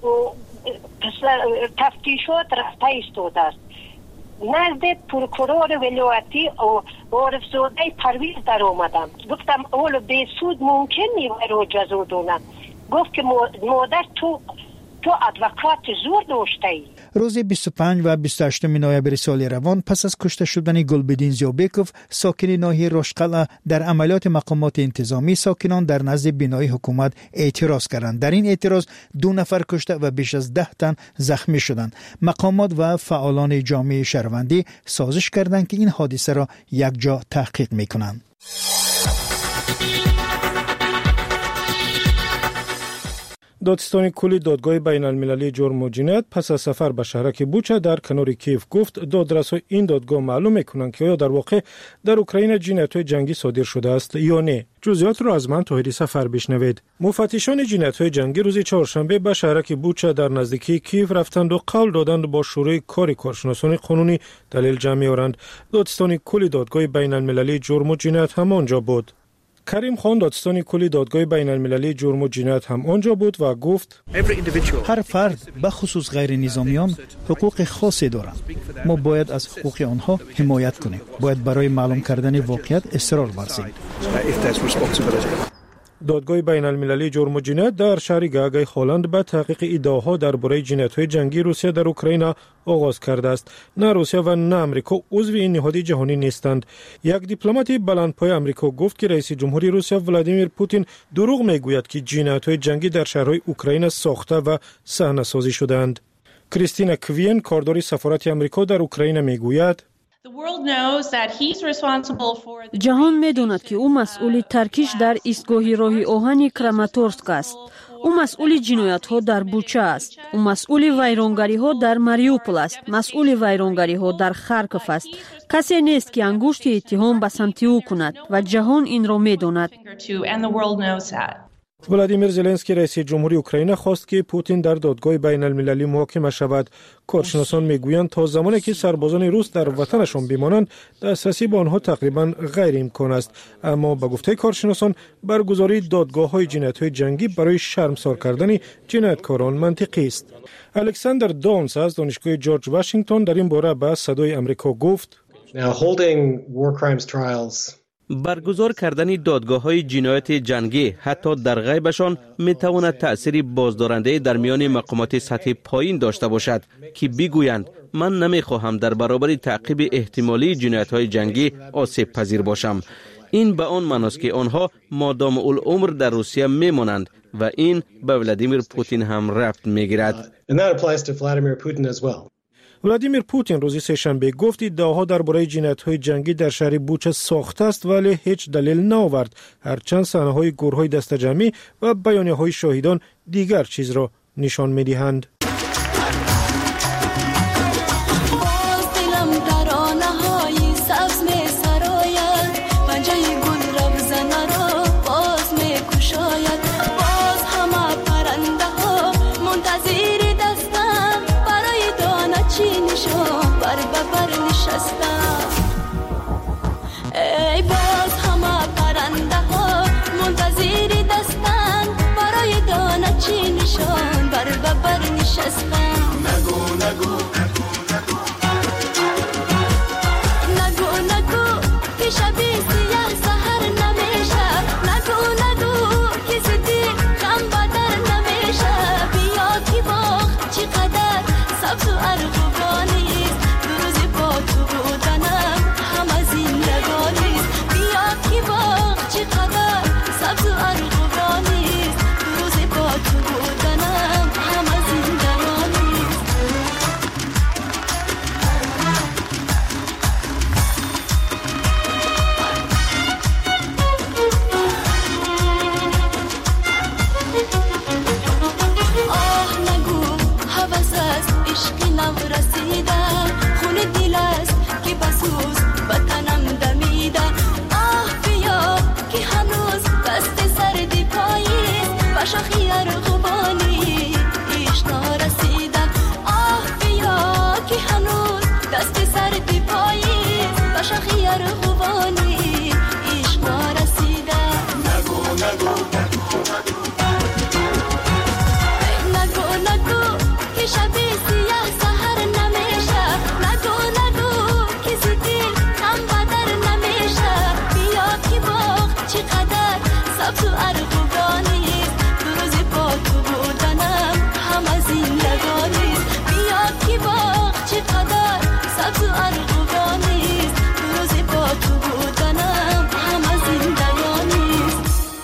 تفتیشات رفته ایستاده است. نزد پروکورور ولایتی و عارف زاده پرویز در اومدم. گفتم اول به سود ممکن نیوی رو جزا دونم. گفت که مادر تو تو ادوکات زور داشته ای. روز بیست و پنج و بیست و هشت نوامبر سال روان پس از کشته شدن گلبدین زیوبکوف ساکن ناحیه رشقلعه در عملیات مقامات انتظامی ساکنان در نزد بینای حکومت اعتراض کردند. در این اعتراض دو نفر کشته و بیش از ده تن زخمی شدند. مقامات و فعالان جامعه شهروندی سازش کردند که این حادثه را یک جا تحقیق میکنند. دادستان کلی دادگاه بین المللی جرم و جنایت پس از سفر به شهرک بوچا در کنار کیف گفت دادرسای این دادگاه معلوم میکنند که آیا در واقع در اوکراین جنایت‌های جنگی صادر شده است یا نه. جزئیات را از من طاهری سفر بشنوید. مفتشان جنایت‌های جنگی روز چهارشنبه به شهرک بوچا در نزدیکی کیف رفتند و قول دادند با شروع کار کارشناسان قانونی دلیل جمع می‌آورند. دادستان کلی دادگاه بین المللی جرم و جنایت هم آنجا بود. کریم خان دادستان کلی دادگاه بین المللی جرم و جنایت هم آنجا بود و گفت هر فرد به خصوص غیر نظامیان حقوق خاصی دارند. ما باید از حقوق آنها حمایت کنیم. باید برای معلوم کردن واقعیت اصرار ورزیم. دادگاه بین المللی جرم و جنایت در شهر گاگای هلند به تحقیق ادعاها درباره جنایت‌های جنگی روسیه در اوکراین آغاز کرده است. نه روسیه و نه آمریکا عضو این نهاد جهانی نیستند. یک دیپلمات بلندپای آمریکا گفت که رئیس جمهوری روسیه ولادیمیر پوتین دروغ میگوید که جنایت‌های جنگی در شهرهای اوکراین ساخته و صحنه‌سازی شده‌اند. کریستینا کوین کاردار سفارت آمریکا در اوکراین میگوید جهان می‌داند که او مسئول ترکیش در ایستگاه راهی آهن کراماتورسک است. او مسئول جنایت‌ها در بوچا است. او مسئول ویرانگری‌ها در ماریوپول است. مسئول ویرانگری‌ها در خارکوف است. کسی نیست که انگشت اتهام به سمت او کند و جهان این را می‌داند. ولادیمیر زلنسکی رئیس جمهوری اوکراین خواست که پوتین در دادگاه بین المللی محاکمه شود. کارشناسان میگویند تا زمانی که سربازان روس در وطنشان بمانند دسترسی به آنها تقریبا غیر امکان است. اما به گفته کارشناسان برگزاری دادگاه‌های جنایت‌های جنگی برای شرمسار کردن جنایتکاران منطقی است. الکساندر دونز از دانشگاه جورج واشنگتن در این باره به صدای آمریکا گفت برگزار کردن دادگاه‌های جنایت جنگی حتی در غیبشان می‌تواند تأثیر بازدارنده در میان مقامات سطح پایین داشته باشد که بگویند من نمی‌خواهم در برابر تعقیب احتمالی جنایت‌های جنگی آسیب پذیر باشم. این به آن معنی است که آنها مادام العمر در روسیه می‌مانند و این به ولادیمیر پوتین هم ربط می‌گیرد. ولادیمیر پوتین روز سه‌شنبه گفت ادعاها درباره جنایت‌های جنگی در شهر بوچا ساخته است ولی هیچ دلیل نآورد. هرچند صحنه‌های گروه‌های دسته‌جمعی و بیانیه‌های شاهدان دیگر چیز را نشان می‌دهند. ای باز همه پرنده ها منتظر دستن برای دانه چی نشان بر ببر نشستن. نگو نگو نگو نگو که شبی سیاه سهر نمیشه. نگو نگو که زدی غم بدر نمیشه. بیا که باخت چقدر سبز و ارغوانیست دو روزی با تو بودنم همه زندگانیست. بیا که باخت چقدر سبز و ارغوانیست دو روزی با تو بودنم همه زندگانیست. با شاخی ارغوانی عشق نرسیدم. آه بیا که هنوز دست سردی پاییست با شاخی ارغوانی عشق نرسیدم. نگو نگو نگو نگو که شب سیاه سحر نمیشه. نگو نگو که زودی هم بدر نمیشه. بیا که باغ چقدر سبز و ارغوانیست. دو روز با تو بودنم همه زندگانیست. بیا که باغ چقدر سبز و ارغوانیست. دو روز با تو بودنم همه زندگانیست.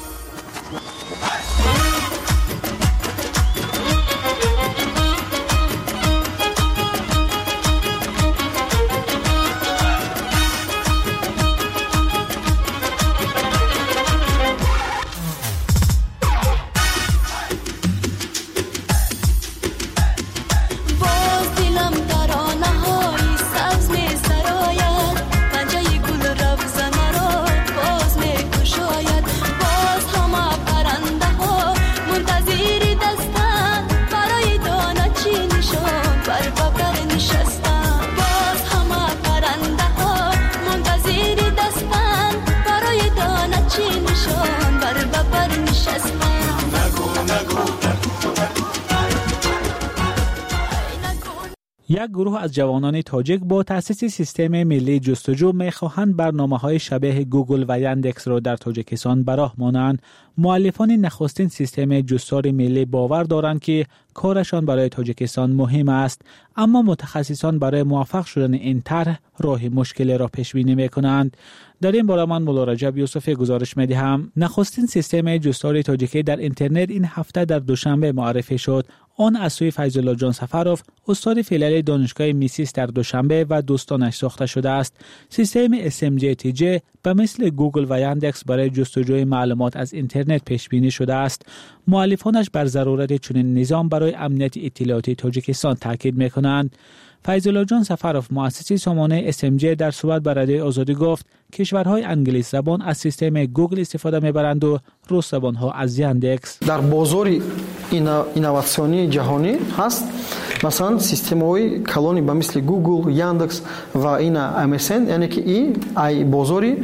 یک گروه از جوانان تاجیک با تأسیس سیستم ملی جستجو می‌خواهند برنامه‌های شبیه گوگل و یندکس را در تاجیکستان به راه مانند. مؤلفان نخستین سیستم جستار ملی باور دارند که کارشان برای تاجیکستان مهم است، اما متخصصان برای موفق شدن این طرح راه مشکلی را پیش بینی می‌کنند. در این باره من مولا رجب یوسفی گزارش می‌دهم. نخستین سیستم جستار تاجیکی در اینترنت این هفته در دوشنبه معرفی شد. آن از سوی فیض الله جان سفروف، استاد فعلی دانشگاه میسیس در دوشنبه و دوستانش ساخته شده است. سیستم اس ام جی تی جی به مثل گوگل و یندکس برای جستجوی معلومات از اینترنت پیش بینی شده است. مؤلفانش بر ضرورت چنین نظام برای امنیت اطلاعاتی تاجیکستان تاکید می‌کنند. فیض الله جان سفروف، مؤسس سامانه اس ام جی، در صحبت با رادیو آزادی گفت کشورهای انگلیس زبان از سیستم گوگل استفاده می‌برند و روس زبان‌ها از یندکس. در بازار اینواسیونی جهانی هست مثلا سیستم‌های کلانی به مثل گوگل، یندکس و این ام اس ان، یعنی که این ای بازاری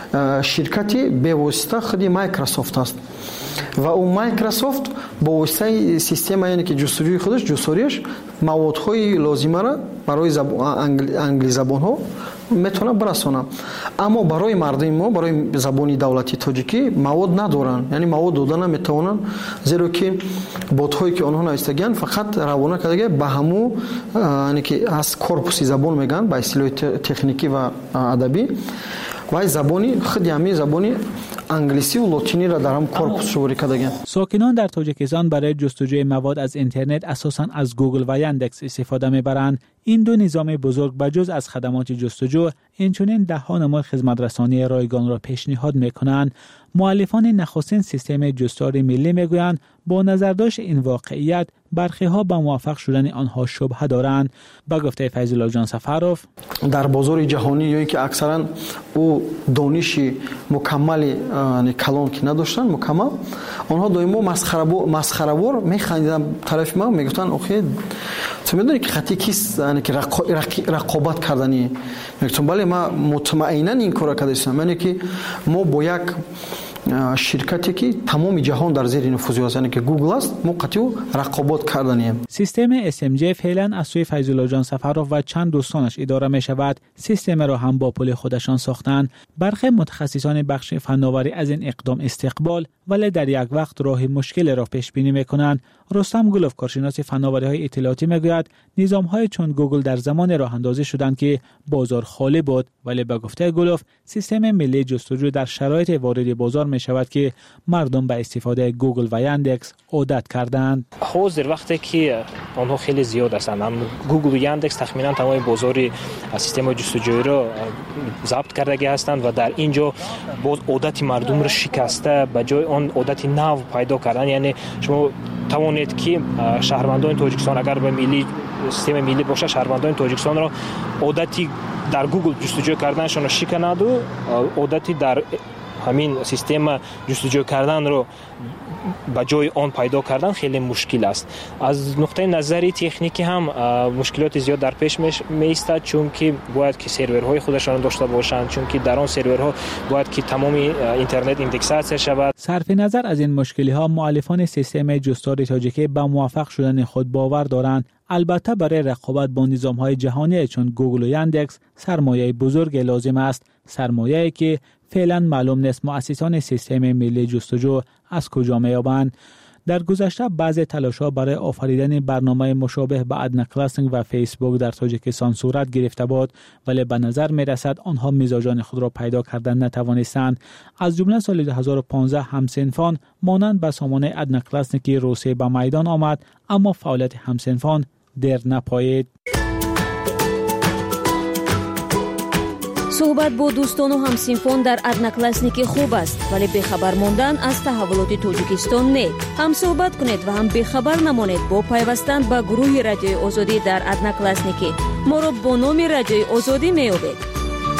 شرکتی به واسطه خود مایکروسافت است و اون مایکروسافت با واسطه سیستم یعنی که جستجوی خودش جستجویش موادهای لازمه را برای زبان انگلیسی زبان ها میتونه برسونه، اما برای مردم ما برای زبان دولتی تاجیکی مواد ندارن، یعنی مواد دادن نمیتونن، زیرا که بودهایی که آنها نوشتگن فقط روانه کرده به همو یعنی که از کورپوس زبان میگن به اصطلاح تکنیکی و ادبی و زبانی خود همین زبانی انگلیسی و لاتینی را در هم کورپوس شماری کردگن. ساکنان در تاجیکستان برای جستجوی مواد از اینترنت اساساً از گوگل و یندکس استفاده میبرند. این دو نظام بزرگ بجز از خدمات جستجو اینچنین ده ها نمای خدمت رسانی رایگان را پیشنهاد میکنند. مؤلفان نخستین سیستم جستار ملی میگویند با نظرداشت این واقعیت برخی ها به موفق شدن آنها شبهه دارند. با گفته فیض الله جان سفروف، در بازار جهانی یا اینکه اکثرا او دانش مکمل کلان که نداشتن مکمل، آنها دائما مسخره مسخره‌وار میخندیدن طرف ما، میگفتن آخه تو میدونی که خطی کیست، یعنی که رقابت کردنی. میگفتم بله ما مطمئنا این کارا کردیم، یعنی که ما با یک شرکتی که تمام جهان در زیر نفوذ است، یعنی که گوگل است، ما قطعی رقابت کردنیم. سیستم اس ام جی فعلا از سوی فیض الله جان سفروف و چند دوستانش اداره می شود. سیستم را هم با پول خودشان ساختند. برخی متخصصان بخش فناوری از این اقدام استقبال ولی در یک وقت راه مشکل را پیش بینی می کنند. رستم گلوف، کارشناس فناوری های اطلاعاتی، میگوید نظام های چون گوگل در زمان راه اندازی شدند که بازار خالی بود، ولی به گفته گلوف سیستم ملی جستجو در شرایط وارد بازار می شود که مردم به استفاده گوگل و یندکس عادت کردند. حاضر وقتی که آنها خیلی زیاد هستند، هم گوگل و یندکس تخمینا تمام بازار سیستم جستجویی را ضبط کرده هستند و در اینجا باز عادت مردم را شکسته به جای آن عادت نو پیدا کردن. یعنی شما توانید که شهروندان تاجیکستان اگر به ملی سیستم ملی باشه، شهروندان تاجیکستان را عادتی در گوگل جستجو کردنشان را شکند و عادتی در همین سیستم جستجو کردن رو به جای آن پیدا کردن خیلی مشکل است. از نقطه نظری تکنیکی هم مشکلات زیاد در پیش می ایستد، چون که باید که سرورهای خودشان داشته باشند، چون که در آن سرورها باید که تمام اینترنت ایندکساژ شود. صرف نظر از این مشکلی ها، مؤلفان سیستم جستار تاجیکی به موفق شدن خود باور دارند. البته برای رقابت با نظام‌های جهانی چون گوگل و یاندکس سرمایه بزرگ لازم است، سرمایه‌ای که فعلا معلوم نیست مؤسسان سیستم ملی جستجو از کجا می‌یابند. در گذشته بعضی تلاش‌ها برای آفریدن برنامه مشابه به ادنا کلاسینگ و فیسبوک در تاجیکستان صورت گرفته بود، ولی به نظر می‌رسد آنها مزاجان خود را پیدا کردن نتوانستند. از جمله سال دو هزار و پانزده همسنفان مانند به سامانه ادنا کلاسینگ روسیه به میدان آمد، اما فعالیت همسنفان در نپایید. صحبت با دوستان و همسنفان در ادناکلاسنیک خوب است، ولی بخبر ماندن از تحولات تاجیکستان نه. هم صحبت کنید و هم بخبر نمانید با پیوستن به گروه رادیوی آزادی در ادناکلاسنیک. ما را با نام رادیوی آزادی می‌یابید.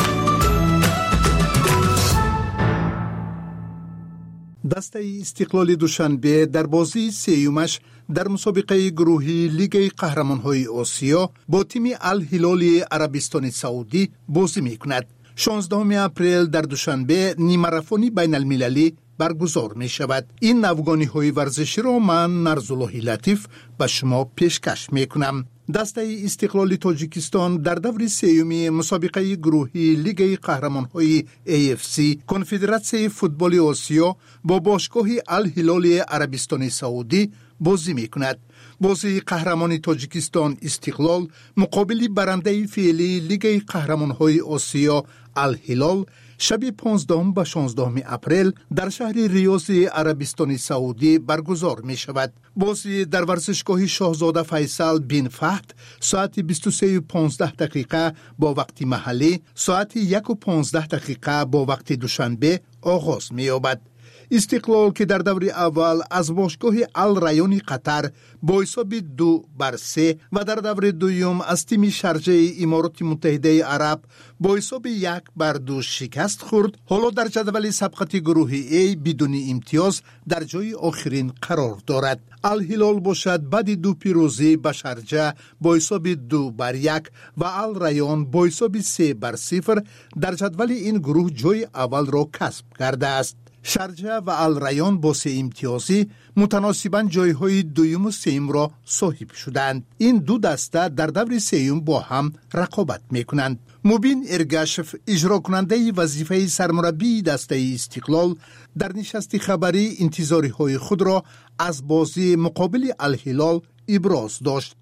دسته استقلال دوشنبه در بازی سیومش در مسابقه گروهی لیگ قهرمان‌های آسیا با تیم الهلال عربستان سعودی بازی می‌کند. شانزدهم اپریل در دوشنبه نیمه‌رفانی بین المللی برگزار می شود. این نوگانی های ورزشی را من نرزالله لطیف به شما پیشکش می کنم. دسته استقلال تاجیکستان در دور سیومی مسابقه گروهی لیگ قهرمان‌های ای اف سی کنفدراسیون فوتبال آسیا با باشگاه الهلال عربستان سعودی بازی می کند. بازی قهرمان تاجیکستان استقلال مقابل برنده فعلی لیگ قهرمان‌های آسیا الهلال شب پانزدهم و شانزدهم اپریل در شهر ریاض عربستان سعودی برگزار می شود. بازی در ورزشگاه شاهزاده فیصل بن فهد ساعت بیست و سه و پانزده دقیقه با وقت محلی، ساعت یک و پانزده دقیقه با وقت دوشنبه آغاز می یابد. استقلال که در دور اول از باشگاه الریان قطر با حساب دو بر سه و در دور دوم از تیم شارجه امارات متحده عرب با حساب یک بر دو شکست خورد، حالا در جدول سبقت گروه ای بدون امتیاز در جای آخرین قرار دارد. الهلال باشد بعد دو پیروزی به شارجه با حساب دو بر یک و الریان با حساب سه بر صفر در جدول این گروه جای اول را کسب کرده است. شارجه و الریان با سه امتیازی متناسباً جایهای دوم و سوم را صاحب شدند. این دو دسته در دور سوم با هم رقابت میکنند. مبین ارگاشف اجرا کننده وظیفه سرمربی دسته استقلال در نشست خبری انتظاری های خود را از بازی مقابل الهلال ابراز داشت.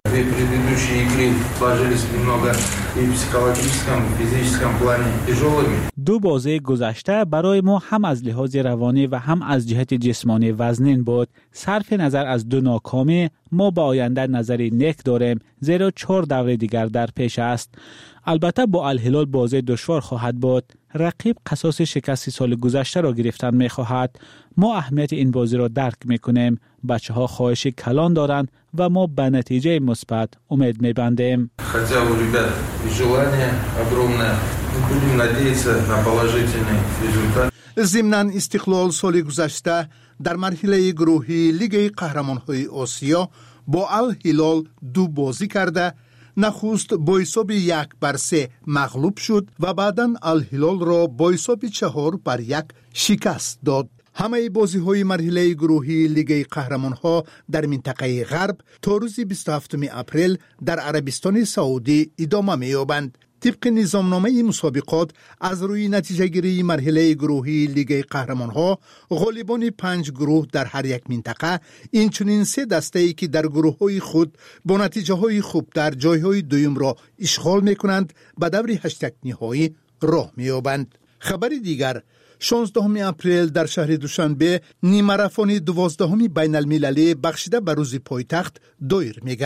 دو بازی گذشته برای ما هم از لحاظ روانی و هم از جهت جسمانی وزنین بود. صرف نظر از دو ناکامی ما به آینده نظری نیک داریم، زیرا چهار دوره دیگر در پیش است. البته با الهلال بازی دشوار خواهد بود. رقیب قصاص شکست سال گذشته را گرفتن می خواهد. ما اهمیت این بازی را درک می کنیم. بچه ها خواهش کلان دارند و ما به نتیجه مثبت امید می بندیم. ضمناً استقلال سال گذشته در مرحله گروهی لیگ قهرمان‌های آسیا با الهلال دو بازی کرده، نخست با حساب یک بر سه مغلوب شد و بعداً الهلال را با حساب چهار بر یک شکست داد. همه بازی های مرحله گروهی لیگ قهرمان‌ها در منطقه غرب تا روز بیست و هفتم اپریل در عربستان سعودی ادامه می‌یابند. طبق نظامنامه مسابقات از روی نتیجه گیری مرحله گروهی لیگ قهرمان‌ها غالبان پنج گروه در هر یک منطقه، این چنین سه دسته‌ای که در گروه‌های خود با نتیجه‌های خوب در جای‌های دوم را اشغال می‌کنند به دور هشت نهایی راه می‌یابند. خبر دیگر، شانزدهم اپریل در شهر دوشنبه نیمه‌رفانی دوازدهم بین المللی بخشیده به روز پایتخت دایر می‌گردد.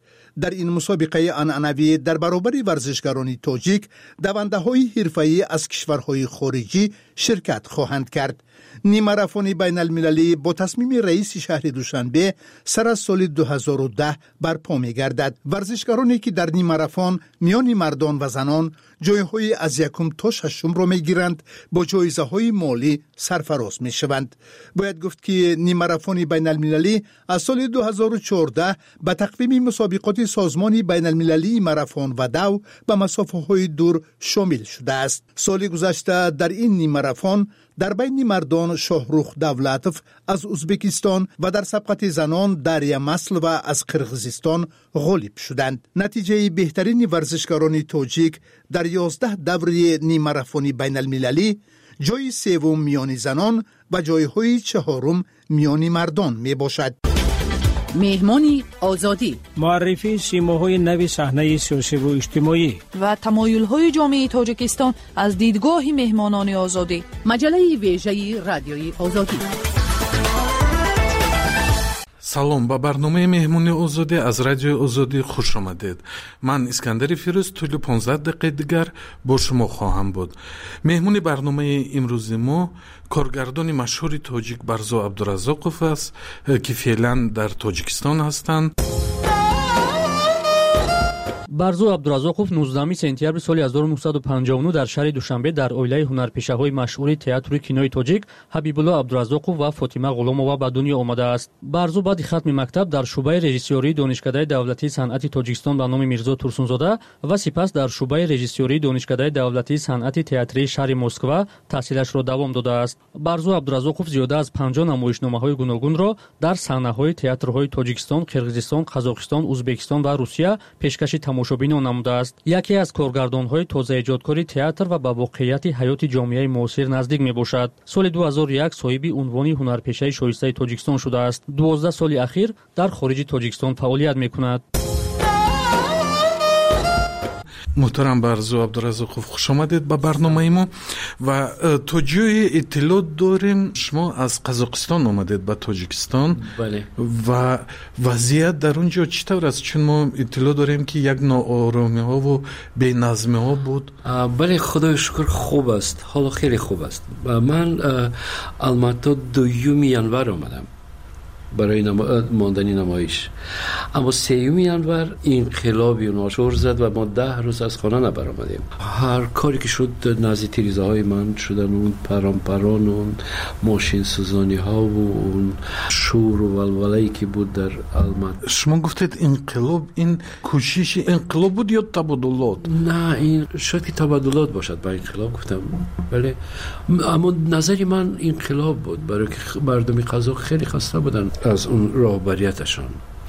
در این مسابقه عنعنوی در برابر ورزشکاران تاجیک دونده‌های حرفه‌ای از کشورهای خارجی شرکت خواهند کرد. نیم ماراتون بین المللی با تصمیم رئیس شهر دوشنبه سر از سال دو هزار و ده برپا می گردد. ورزشکارانی که در نیم ماراتون میان مردان و زنان جایهای از یکم تا ششم را می گیرند با جایزه های مالی سرفراز می شوند. باید گفت که نیم ماراتون بین المللی از سال دو هزار و چهارده به تقویم مسابقات سازمان بین المللی ماراتون و دو به مسافه های دور شامل شده است. سال گذشته در این نیم ماراتون در بین مردان شاهرخ دولتوف از ازبکستان و در سبقت زنان دریا مسل و از قرغیزستان غالب شدند. نتیجه بهترین ورزشکاران تاجیک در یازده دوره نیم ماراتون بین المللی جای سوم میان زنان و جایهای چهارم میان مردان می باشد. مهمانی آزادی، معرفی سیماهای نو صحنه سیاسی و اجتماعی و تمایل‌های جامعه تاجیکستان از دیدگاه مهمانان آزادی. مجله ویژه رادیوی آزادی. салом ба барномаи меҳмони озодӣ аз радиои озодӣ хуш омадед. ман искандари фирӯз тӯли понздаҳ дақиқаи дигар бо шумо хоҳам буд. меҳмони барномаи имрӯзи мо коргардони машҳури тоҷик барзо абдураззоқов аст ки феълан дар тоҷикистон ҳастанд. барзу абдураззоқов нуздаҳуми сентябри соли ҳазору нуҳсаду панҷоҳу нӯ дар шаҳри душанбе дар оилаи ҳунарпешаҳои машҳури театру кинои тоҷик ҳабибулло абдураззоқов ва фотима ғуломова ба дунё омадааст. барзу баъди хатми мактаб дар шуъбаи режиссёрии донишкадаи давлатии санъати тоҷикистон ба номи мирзо турсунзода ва сипас дар шуъбаи режиссёрии донишкадаи давлатии санъати театрии шаҳри Москва таҳсилашро давом додааст. барзу абдураззоқов зиёда аз панҷоҳ намоишномаҳои гуногунро дар саҳнаҳои театрҳои Тоҷикистон, Қирғизистон, Қазоқистон, Узбекистон ва Русия пешкаши тамошобинон намудааст. яке аз коргардонҳои тозаиҷодкори театр ва ба воқеияти ҳаёти ҷомеаи муосир наздик мебошад. соли ду ҳазору як соҳиби унвони ҳунарпешаи шоистаи Тоҷикистон шудааст. дувоздаҳ соли ахир дар хориҷи Тоҷикистон фаъолият мекунад. муҳтарам барзу абдураззоқов хуш омадед ба барномаи мо ва то ҷое иттилоъ дорем шумо аз Қазоқистон омадед ба Тоҷикистон. бале ва вазъият дар он ҷо чӣ тавр аст? чун мо иттилоъ дорем ки як нооромиҳову беназмиҳо буд. бале худои шукр хуб аст, ҳоло хеле хуб аст. ман албатта дуюми январ омадам برای ماندنی نمایش، اما سیوم ینور انقلابی ناشور زد و ما ده روز از خانه نبرآمدیم. هر کاری که شد نزد تیریزه‌های من شدن، اون پران پران، اون ماشین سوزانی ها و اون شور و ولوله‌ای که بود در الماطه. شما گفتید انقلاب، این کوشش انقلاب بود یا تبادلات؟ نه، این شاید که تبادلات باشد. با انقلاب گفتم بله، اما نظری من انقلاب بود، برای که مردم قزاق خیلی خسته بودن از اون راهبریتشان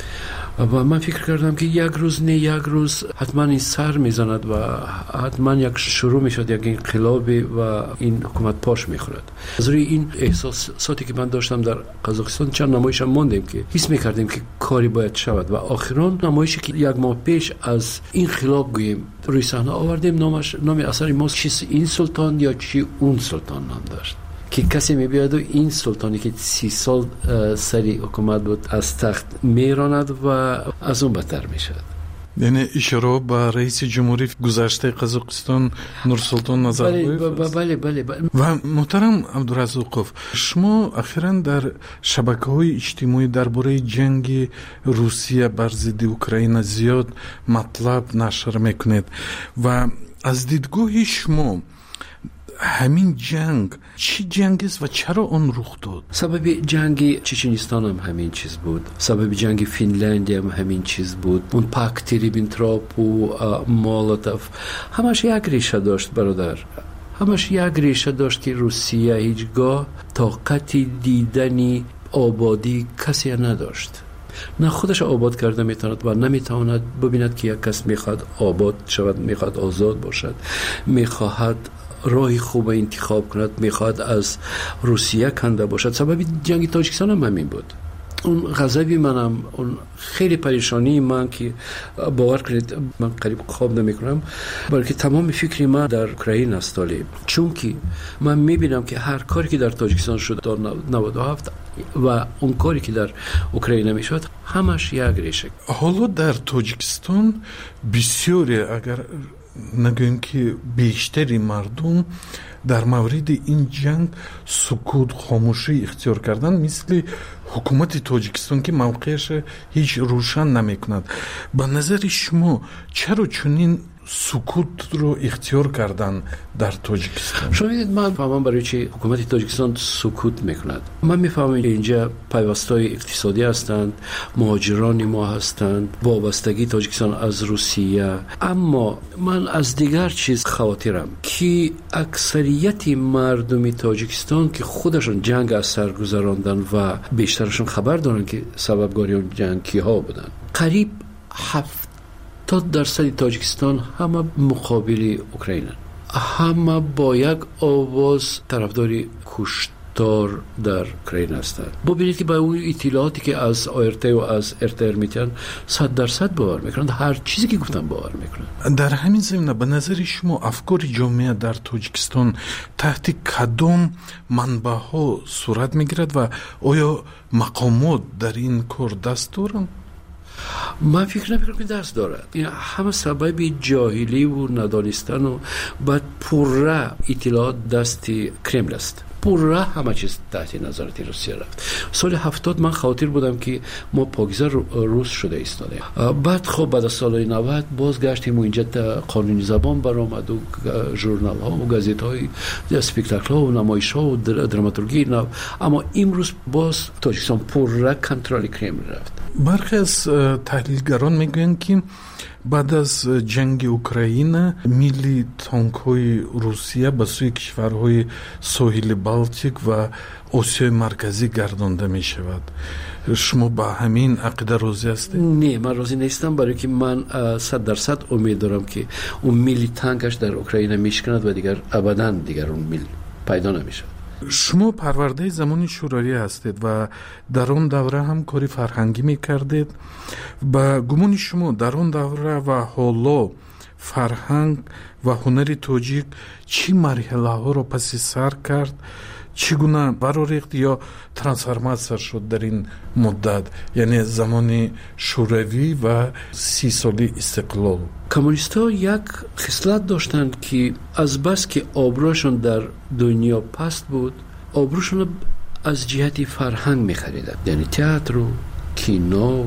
و من فکر کردم که یک روز نه یک روز حتما این سر میزند و حتما یک شروع میشد، یک انقلابی و این حکومت پاش میخورد. از روی این احساساتی که من داشتم در قزاقستان چند نمایش هم ماندیم که حس میکردیم که کاری باید شود و آخران نمایشی که یک ماه پیش از انقلاب گوییم روی صحنه آوردیم، نامش نام اثر ما چی این سلطان یا چی اون سلطان نام داشت که کسی میبیاد و این سلطانی که سی سال سری حکومت بود از تخت میراند و از اون بدتر میشد. یعنی اشاره به رئیس جمهوری گذشته قزاقستان نورسلطان نظربایف. بله بله بله, بله. و محترم عبدالرزاقов، شما اخیراً در شبکه‌های اجتماعی درباره جنگ روسیه بر ضد اوکراین زیاد مطلب نشر میکنید و از دیدگاه شما همین جنگ چی جنگ است و چرا آن رخ داد؟ سبب جنگ چچنیستان هم همین چیز بود، سبب جنگ فنلندی هم همین چیز بود. اون پاکت ریبنتروپ و مولوتوف همش یک ریشه داشت برادر، همش یک ریشه داشت که روسیه هیچگاه طاقت دیدنی آبادی کسی نداشت. نه خودش آباد کرده میتواند و نمیتواند ببیند که یک کس میخواد آباد شود، میخواد آزاد باشد، میخواهد راهی خوب انتخاب کند، میخواد از روسیه کنده باشد. سبب جنگ تاجیکستان هم همین بود. اون غضبی منم، اون خیلی پریشانی من که باور کنید من قریب خواب نمی کنم، بلکه تمام فکری من در اوکراین است. چون که من میبینم که هر کاری که در تاجیکستان شد در نود و هفت و اون کاری که در اوکراین میشد همش یک ریشه. حالا در تاجیکستان بسیاری اگر نگویم که بیشتری مردم در مورد این جنگ سکوت خاموشی اختیار کردن، مثل حکومت تاجیکستان که موقعش هیچ روشن نمیکند. به نظر شما چرا چنین سکوت رو اختیار کردن در تاجیکستان؟ شما میدید من فهمم برای چی حکومت تاجیکستان سکوت میکند. من میفهمم اینجا پیوستای اقتصادی هستند، مهاجران ما هستند، وابستگی تاجیکستان از روسیه. اما من از دیگر چیز خاطرم که اکثریت مردم تاجیکستان که خودشون جنگ از سر گذراندن و بیشترشون خبر دارن که سببگاری اون جنگ کیها بودن، قریب هفت تا درصد تاجیکستان همه مقابل اوکراین، همه با یک آواز طرفداری کشتار در اوکراین هستند. ببینید که با اون اطلاعاتی که از آرته و از ارتر میتن صد درصد باور میکنند، هر چیزی که گفتن باور میکنند. در همین زمینه به نظر شما افکار جامعه در تاجیکستان تحت کدام منبع ها صورت میگیرد و آیا مقامات در این کار دست دارند؟ من فکر نمیکنم که دست دارد. این همه سبب جاهلی و ندانستن و بعد پره اطلاعات دست کرمل است. پره همه چیز تحت نظارت روسیه رفت. سال هفتاد من خاطر بودم که ما پاکیزه روس شده ایستادیم. بعد خب بعد از سال نود باز گشتیم و اینجا قانونی زبان برآمد و ژورنال ها و گازیت های اسپکتاکل ها و نمایش ها و دراماتورگی. اما امروز باز تاجیکستان پره کنترل کرمل رفت. برخی از تحلیلگران میگویند که بعد از جنگ اوکراین میلی تانک های روسیه به سوی کشورهای ساحل بالتیک و آسیای مرکزی گردانده می شود. شما با همین عقیده راضی هستید؟ نه، من راضی نیستم، برای که من صد درصد امید دارم که اون میلی تانکش در اوکراین میشکند و دیگر ابدا دیگر اون میل پیدا نمیشه. شما پرورده زمان شوروی هستید و در اون دوره هم کاری فرهنگی میکردید. با گمان شما در اون دوره و حالا فرهنگ و هنر تاجیک چی مرحله ها رو پس سر کرد؟ چگونه براریخت یا ترانسفورماسیون شد در این مدت، یعنی زمان شوروی و سی سالی استقلال؟ کمونیست‌ها یک خصلت داشتند که از بس که آبروشون در دنیا پست بود، آبروشون از جهت فرهنگ می‌خریدند، یعنی تئاتر و کینو و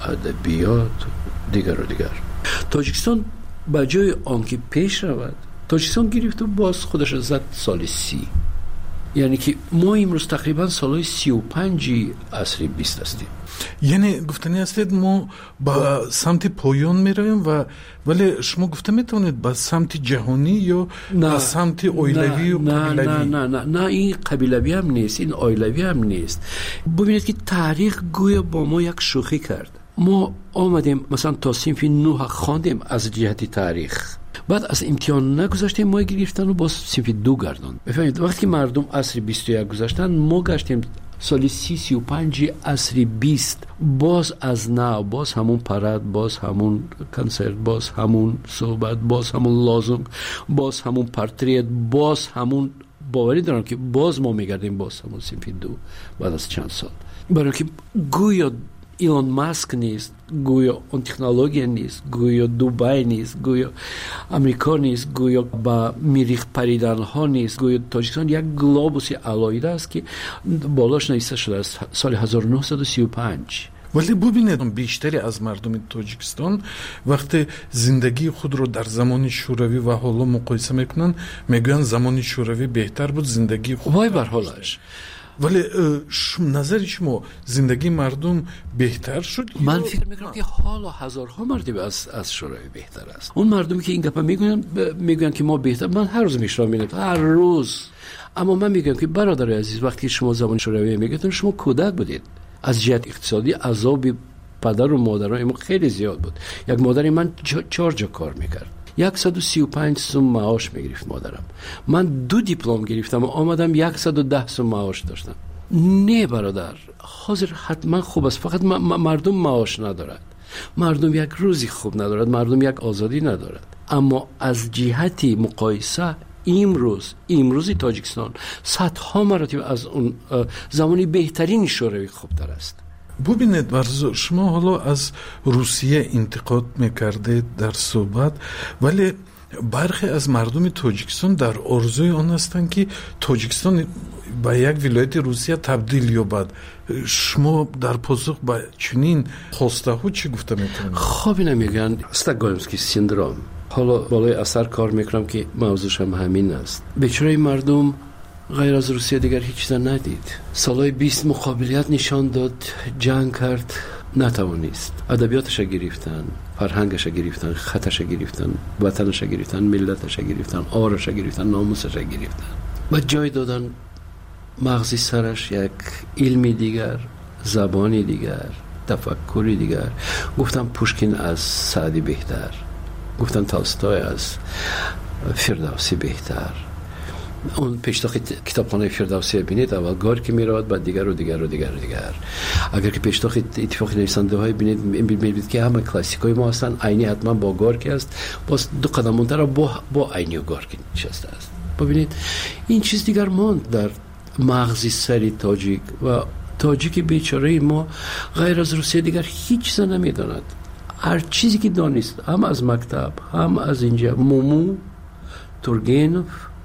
ادبیات و دیگر و دیگر. تاجیکستان با جای آنکه پیش رود، تاجیکستان گرفت و باز خودش زد سال سی، یعنی که ما امروز تقریبا سالهای سی و پنجی عصر بیست هستیم. یعنی گفتنی هستید ما با سمت پایان میرویم و ولی شما گفته میتونید با سمت جهانی یا با سمت اویلوی و قبیلوی؟ نه نه نه نه این قبیلوی هم نیست، این اویلوی هم نیست. ببینید که تاریخ گویا با ما یک شوخی کرد. ما آمدیم مثلا تا صنف نه خواندیم از جهت تاریخ، بعد از امتحان نگذاشتیم ما گرفتن و باز صنف دو گردان. بفهمید وقتی مردم عصر بیست و یک گذاشتن، ما گشتیم سالی سی سی و پنج عصر بیست، باز از نو، باز همون پرد، باز همون کنسرت، باز همون صحبت، باز همون لازم، باز همون پرتریت، باز همون. باوری دارم که باز ما میگردیم باز همون صنف دو بعد از چند سال. برای که گویا ایلان ماسک نیست، گویا اون تکنولوژی نیست، گویا دوبای نیست، گویا امریکا نیست، گویا با میریخ پریدن ها نیست، گویا تاجیکستان یک گلوبوسی علایده است که بالاش نوشته شده است سال هزار و نهصد و سی و پنج. ولی ببینید بیشتری از مردم تاجیکستان وقتی زندگی خود رو در زمان شوروی و حالا مقایسه میکنن میگن زمان شوروی بهتر بود، زندگی خود وای بر حالش. ولی نظر شما زندگی مردم بهتر شد؟ من فکر میکنم که حالا هزارها مرتبه از از شوروی بهتر است. اون مردمی که این گپا میگن میگن که ما بهتر، من هر روز میشنوم، هر روز. اما من میگم که برادر عزیز، وقتی شما زمان شوروی میگید شما کودک بودید. از جهت اقتصادی عذاب پدر و مادرای ما خیلی زیاد بود. یک مادر من چهار جا کار میکرد، صد و سی و پنج سوم معاش میگرفت مادرم. من دو دیپلم گرفتم و آمدم صد و ده سوم معاش داشتم. نه برادر، حاضر حتما خوب است، فقط مردم معاش ندارد، مردم یک روزی خوب ندارد، مردم یک آزادی ندارد. اما از جهت مقایسه امروز امروزی تاجیکستان صدها مراتب از اون زمانی بهترین شوروی خوبتر است. ببینید ورزو، شما حالا از روسیه انتقاد میکردید در صحبت، ولی برخی از مردم تاجیکستان در آرزوی آن هستند که تاجیکستان به یک ولایت روسیه تبدیل یابد. شما در پاسخ به چنین خواسته ها چی گفته میتونید؟ خب اینا میگن استکگولمسکی سیندروم. حالا بالای اثر کار میکنم که موضوعش هم همین است. بیچاره مردم غیر از روسیه دیگر هیچ چیز ندید. سالهای بیست مقابلیت نشان داد، جنگ کرد، نتوانست. ادبیاتش گرفتن، فرهنگش گرفتن، خطش گرفتن، وطنش گرفتن، ملتش گرفتن، آرش گرفتن، ناموسش گرفتن. بعد جای دادن مغزی سرش یک علمی دیگر، زبانی دیگر، تفکری دیگر. گفتن پوشکین از سعدی بهتر، گفتن تالستوی از فردوسی بهتر. اون پیشتاخ کتابخانه فردوسی بینید، اول گار که میراد، بعد دیگر و دیگر و دیگر و دیگر. اگر که پیشتاخ اتفاق نویسنده های بینید، میبینید که همه کلاسیکای ما هستن، عینی حتما با گار که است، باز دو قدم مونتر با با عینی و گار که نشسته است. ببینید این چیز دیگر ماند در مغزی سری تاجیک، و تاجیک بیچاره ما غیر از روسیه دیگر هیچ چیز نمیداند. هر چیزی که دانست، هم از مکتب، هم از اینجا، مومو، تورگنف،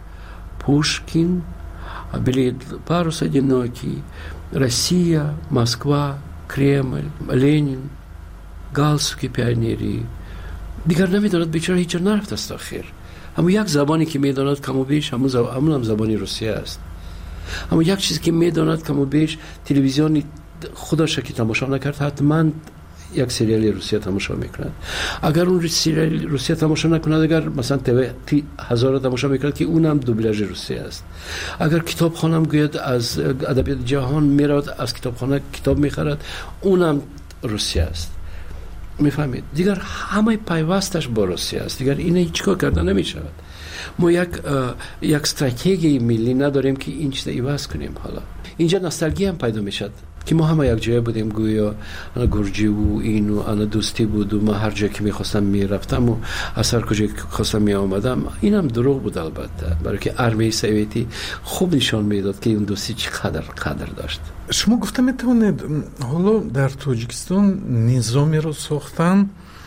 پوشکین، بلید پاروس одинокий، Россия، Москва، Кремль، Ленин، галстуки پیونیری. دیگر نمیداند، بیچاره هیچ جا نرفت است آخر. اما یک زبانی که میداند کم و بیش همون زب... هم زبانی روسیه است. اما یک چیزی که میداند کم و بیش، تلویزیون خودش که تماشا نکرد حتما یک سریال روسیه تماشا میکنه. اگر اون سریال روسیه تماشا نکنه، اگر مثلا تی هزار تماشا میکنه که اونم دوبلاژ روسیه است. اگر کتابخانه هم گوید از ادبیات جهان میراد، از کتابخانه کتاب میخرد، اونم روسیه است. میفهمید؟ دیگر همه پیوستش با روسیه است. دیگر اینه هیچ کار کردن نمیشود. ما یک یک استراتژی ملی نداریم که این چیز ایواز کنیم. حالا اینجا نوستالژی هم پیدا میشد که ما همه یک جای بودیم، گویا انا گرجی و این و انا دوستی بود و ما هر جا که میخواستم میرفتم و از هر کجا خواستم میآمدم. اینم دروغ بود البته، برای که ارمه سوویتی خوب نشان میداد که اون دوستی چقدر قدر داشت. شما گفته میتونید حالا در تاجیکستان نظامی رو ساختن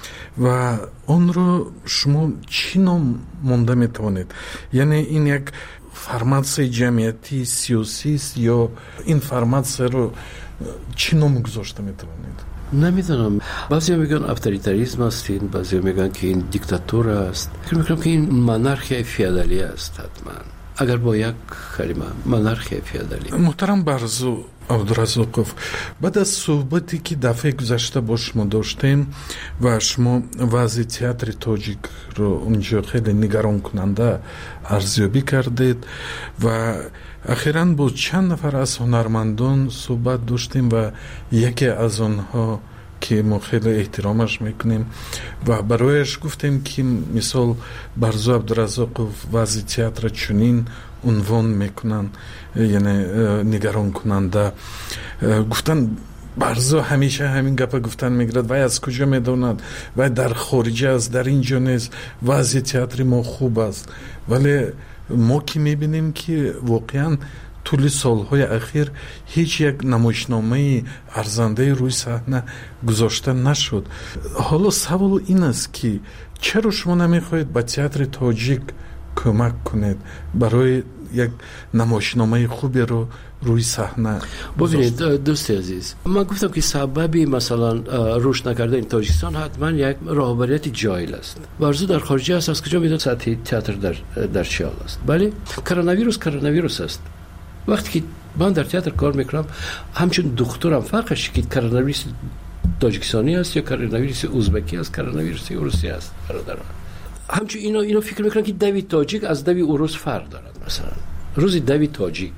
و اون رو شما چی نام مونده میتونید؟ یعنی این یک فرماسیون جمعیتی سیاسی است یا این فرماسیون رو چی نام گذاشته میتونید؟ نمیدونم. بعضی میگن اتوریتاریسم است، بعضی میگن که این دیکتاتور است. فکر میکنم که این منارخی فئودالی است حتما. اگر با یک کلمه منارخی فئودالی. محترم برزو عبدالرزاقوف، بعد از صحبتی که دفعه گذشته با شما داشتیم و شما وضع تئاتر تاجیک رو اونجا خیلی نگران کننده ارزیابی کردید و اخیراً با چند نفر از هنرمندان صحبت داشتیم و یکی از آنها که ما خیلی احترامش میکنیم و برایش گفتیم که مثال برزو عبدالرزاقوف وضع تئاتر چنین عنوان میکنن، یعنی نگران کننده. گفتن برزو همیشه همین گپا گفتن میگرد، وای از کجا میدوند، وای در خارج است، در اینجا نیست، وضع تئاتر ما خوب است. ولی ما که میبینیم که واقعا طول سالهای اخیر هیچ یک نمایشنامه ارزنده روی صحنه گذاشته نشد. حالا سوال این است که چرا شما نمیخواهید به تئاتر تاجیک کمک کنید برای یک نمایشنامه خوبی رو روی صحنه؟ ببینید دوست عزیز، من گفتم که سببی مثلا رشد نکردن تاجیکستان حتما یک راهبریت جاهل است. ورزو در خارج است، از کجا میدونید سطح تئاتر در در چه حال است؟ بله، کرونا ویروس کرونا ویروس است. وقتی که من در تئاتر کار میکنم، همچون دکترم فرقش که کرونا ویروس تاجیکستانی است یا کرونا ویروس ازبکی است، کرونا ویروس روسی است. برادران همچون اینا اینا فکر میکنن که دوی تاجیک از دوی اوروس فرق دارد. مثلا روزی دوی تاجیک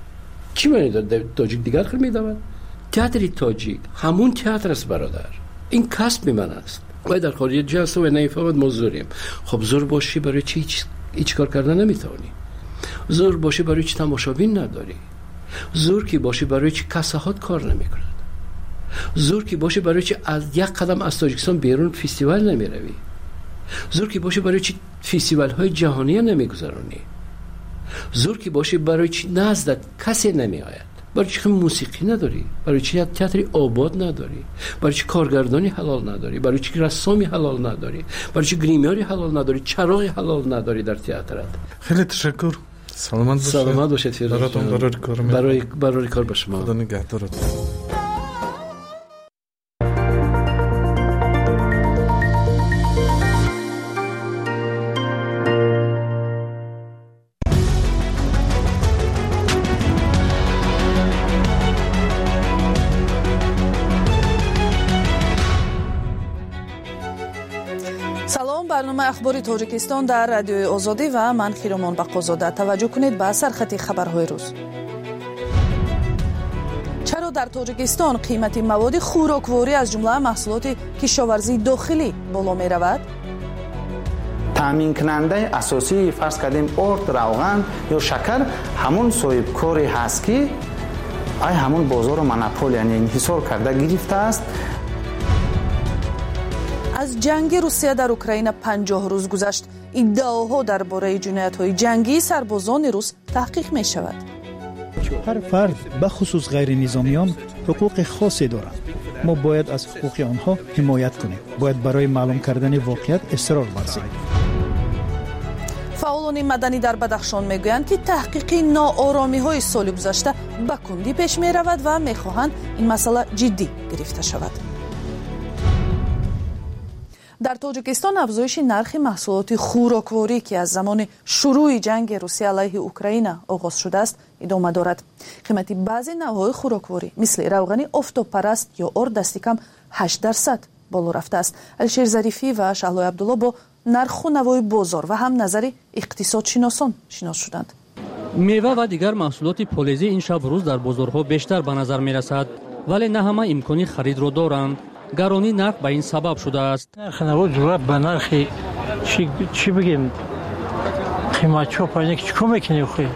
چی معنی داره؟ دوی تاجیک دیگر خیلی میدوند. تئاتر تاجیک همون تئاتر است برادر، این کسب من است. و در خارج جلسه و نمیفهمد ما زوریم. خب زور باشی برای چی هیچ, هیچ کار کردن نمیتونی. زور باشی برای چی تماشابین نداری. زور کی باشی برای چی کساحات کار نمیکنند. زور کی باشی برای چی از یک قدم از تاجیکستان بیرون فستیوال نمیروی. زور کی باشی برای چی فستیوال های جهانی نمیگذرانی. زور که باشه برای چی نزدت کسی نمی آید؟ برای چی موسیقی نداری؟ برای چی تئاتر آباد نداری؟ برای چی کارگردانی حلال نداری؟ برای چی رسامی حلال نداری؟ برای چی گریمیاری حلال نداری؟ چراغ حلال نداری در تئاترت؟ خیلی تشکر. سلامت باشید. سلامت باشید. براتون برای کار برای برای کار به شما. خدا نگهدارتون. برنامه اخباری تاجیکستان در رادیوی آزادی و من خیرمان بقازاده. توجه کنید به سرخط خبرهای روز. چرا در تاجیکستان قیمت مواد خوراکواری از جمله محصولات کشاورزی داخلی بالا می رود؟ تامین کننده اساسی فرض کردیم ارد، روغن یا شکر همون صاحبکاری هست که ای همون بازار مونوپول یعنی انحصار کرده گرفته است. از جنگ روسیه در اوکراین پنجاه روز گذشت. ادعاها درباره جنایت‌های جنگی سربازان روس تحقیق می شود. هر فرد به خصوص غیر نظامیان حقوق خاصی دارند. ما باید از حقوق آنها حمایت کنیم. باید برای معلوم کردن واقعیت اصرار ورزیم. فعالان مدنی در بدخشان میگویند که تحقیق ناآرامی‌های سال گذشته به کندی پیش می رود و می‌خواهند این مسئله جدی گرفته شود. در تاجیکستان افزایش نرخ محصولات خوراکواری که از زمان شروع جنگ روسیه علیه اوکراین آغاز شده است ادامه دارد. قیمت بعضی نوع‌های خوراکواری مثل روغن آفتابپرست یا ارد دست کم هشت درصد بالا رفته است. الشیر ظریفی و شهلای عبدالله با نرخ و نوای بازار و هم نظر اقتصادشناسان شناس شدند. میوه و دیگر محصولات پولیزی این شب روز در بازارها بیشتر به نظر می رسد، ولی نه همه امکانی خرید را دارند. گرانی نرخ به این سبب شده است. نرخ نواد جورا به نرخ چی چی بگیم قیمت چوب پایین که چیکار میکنی خو؟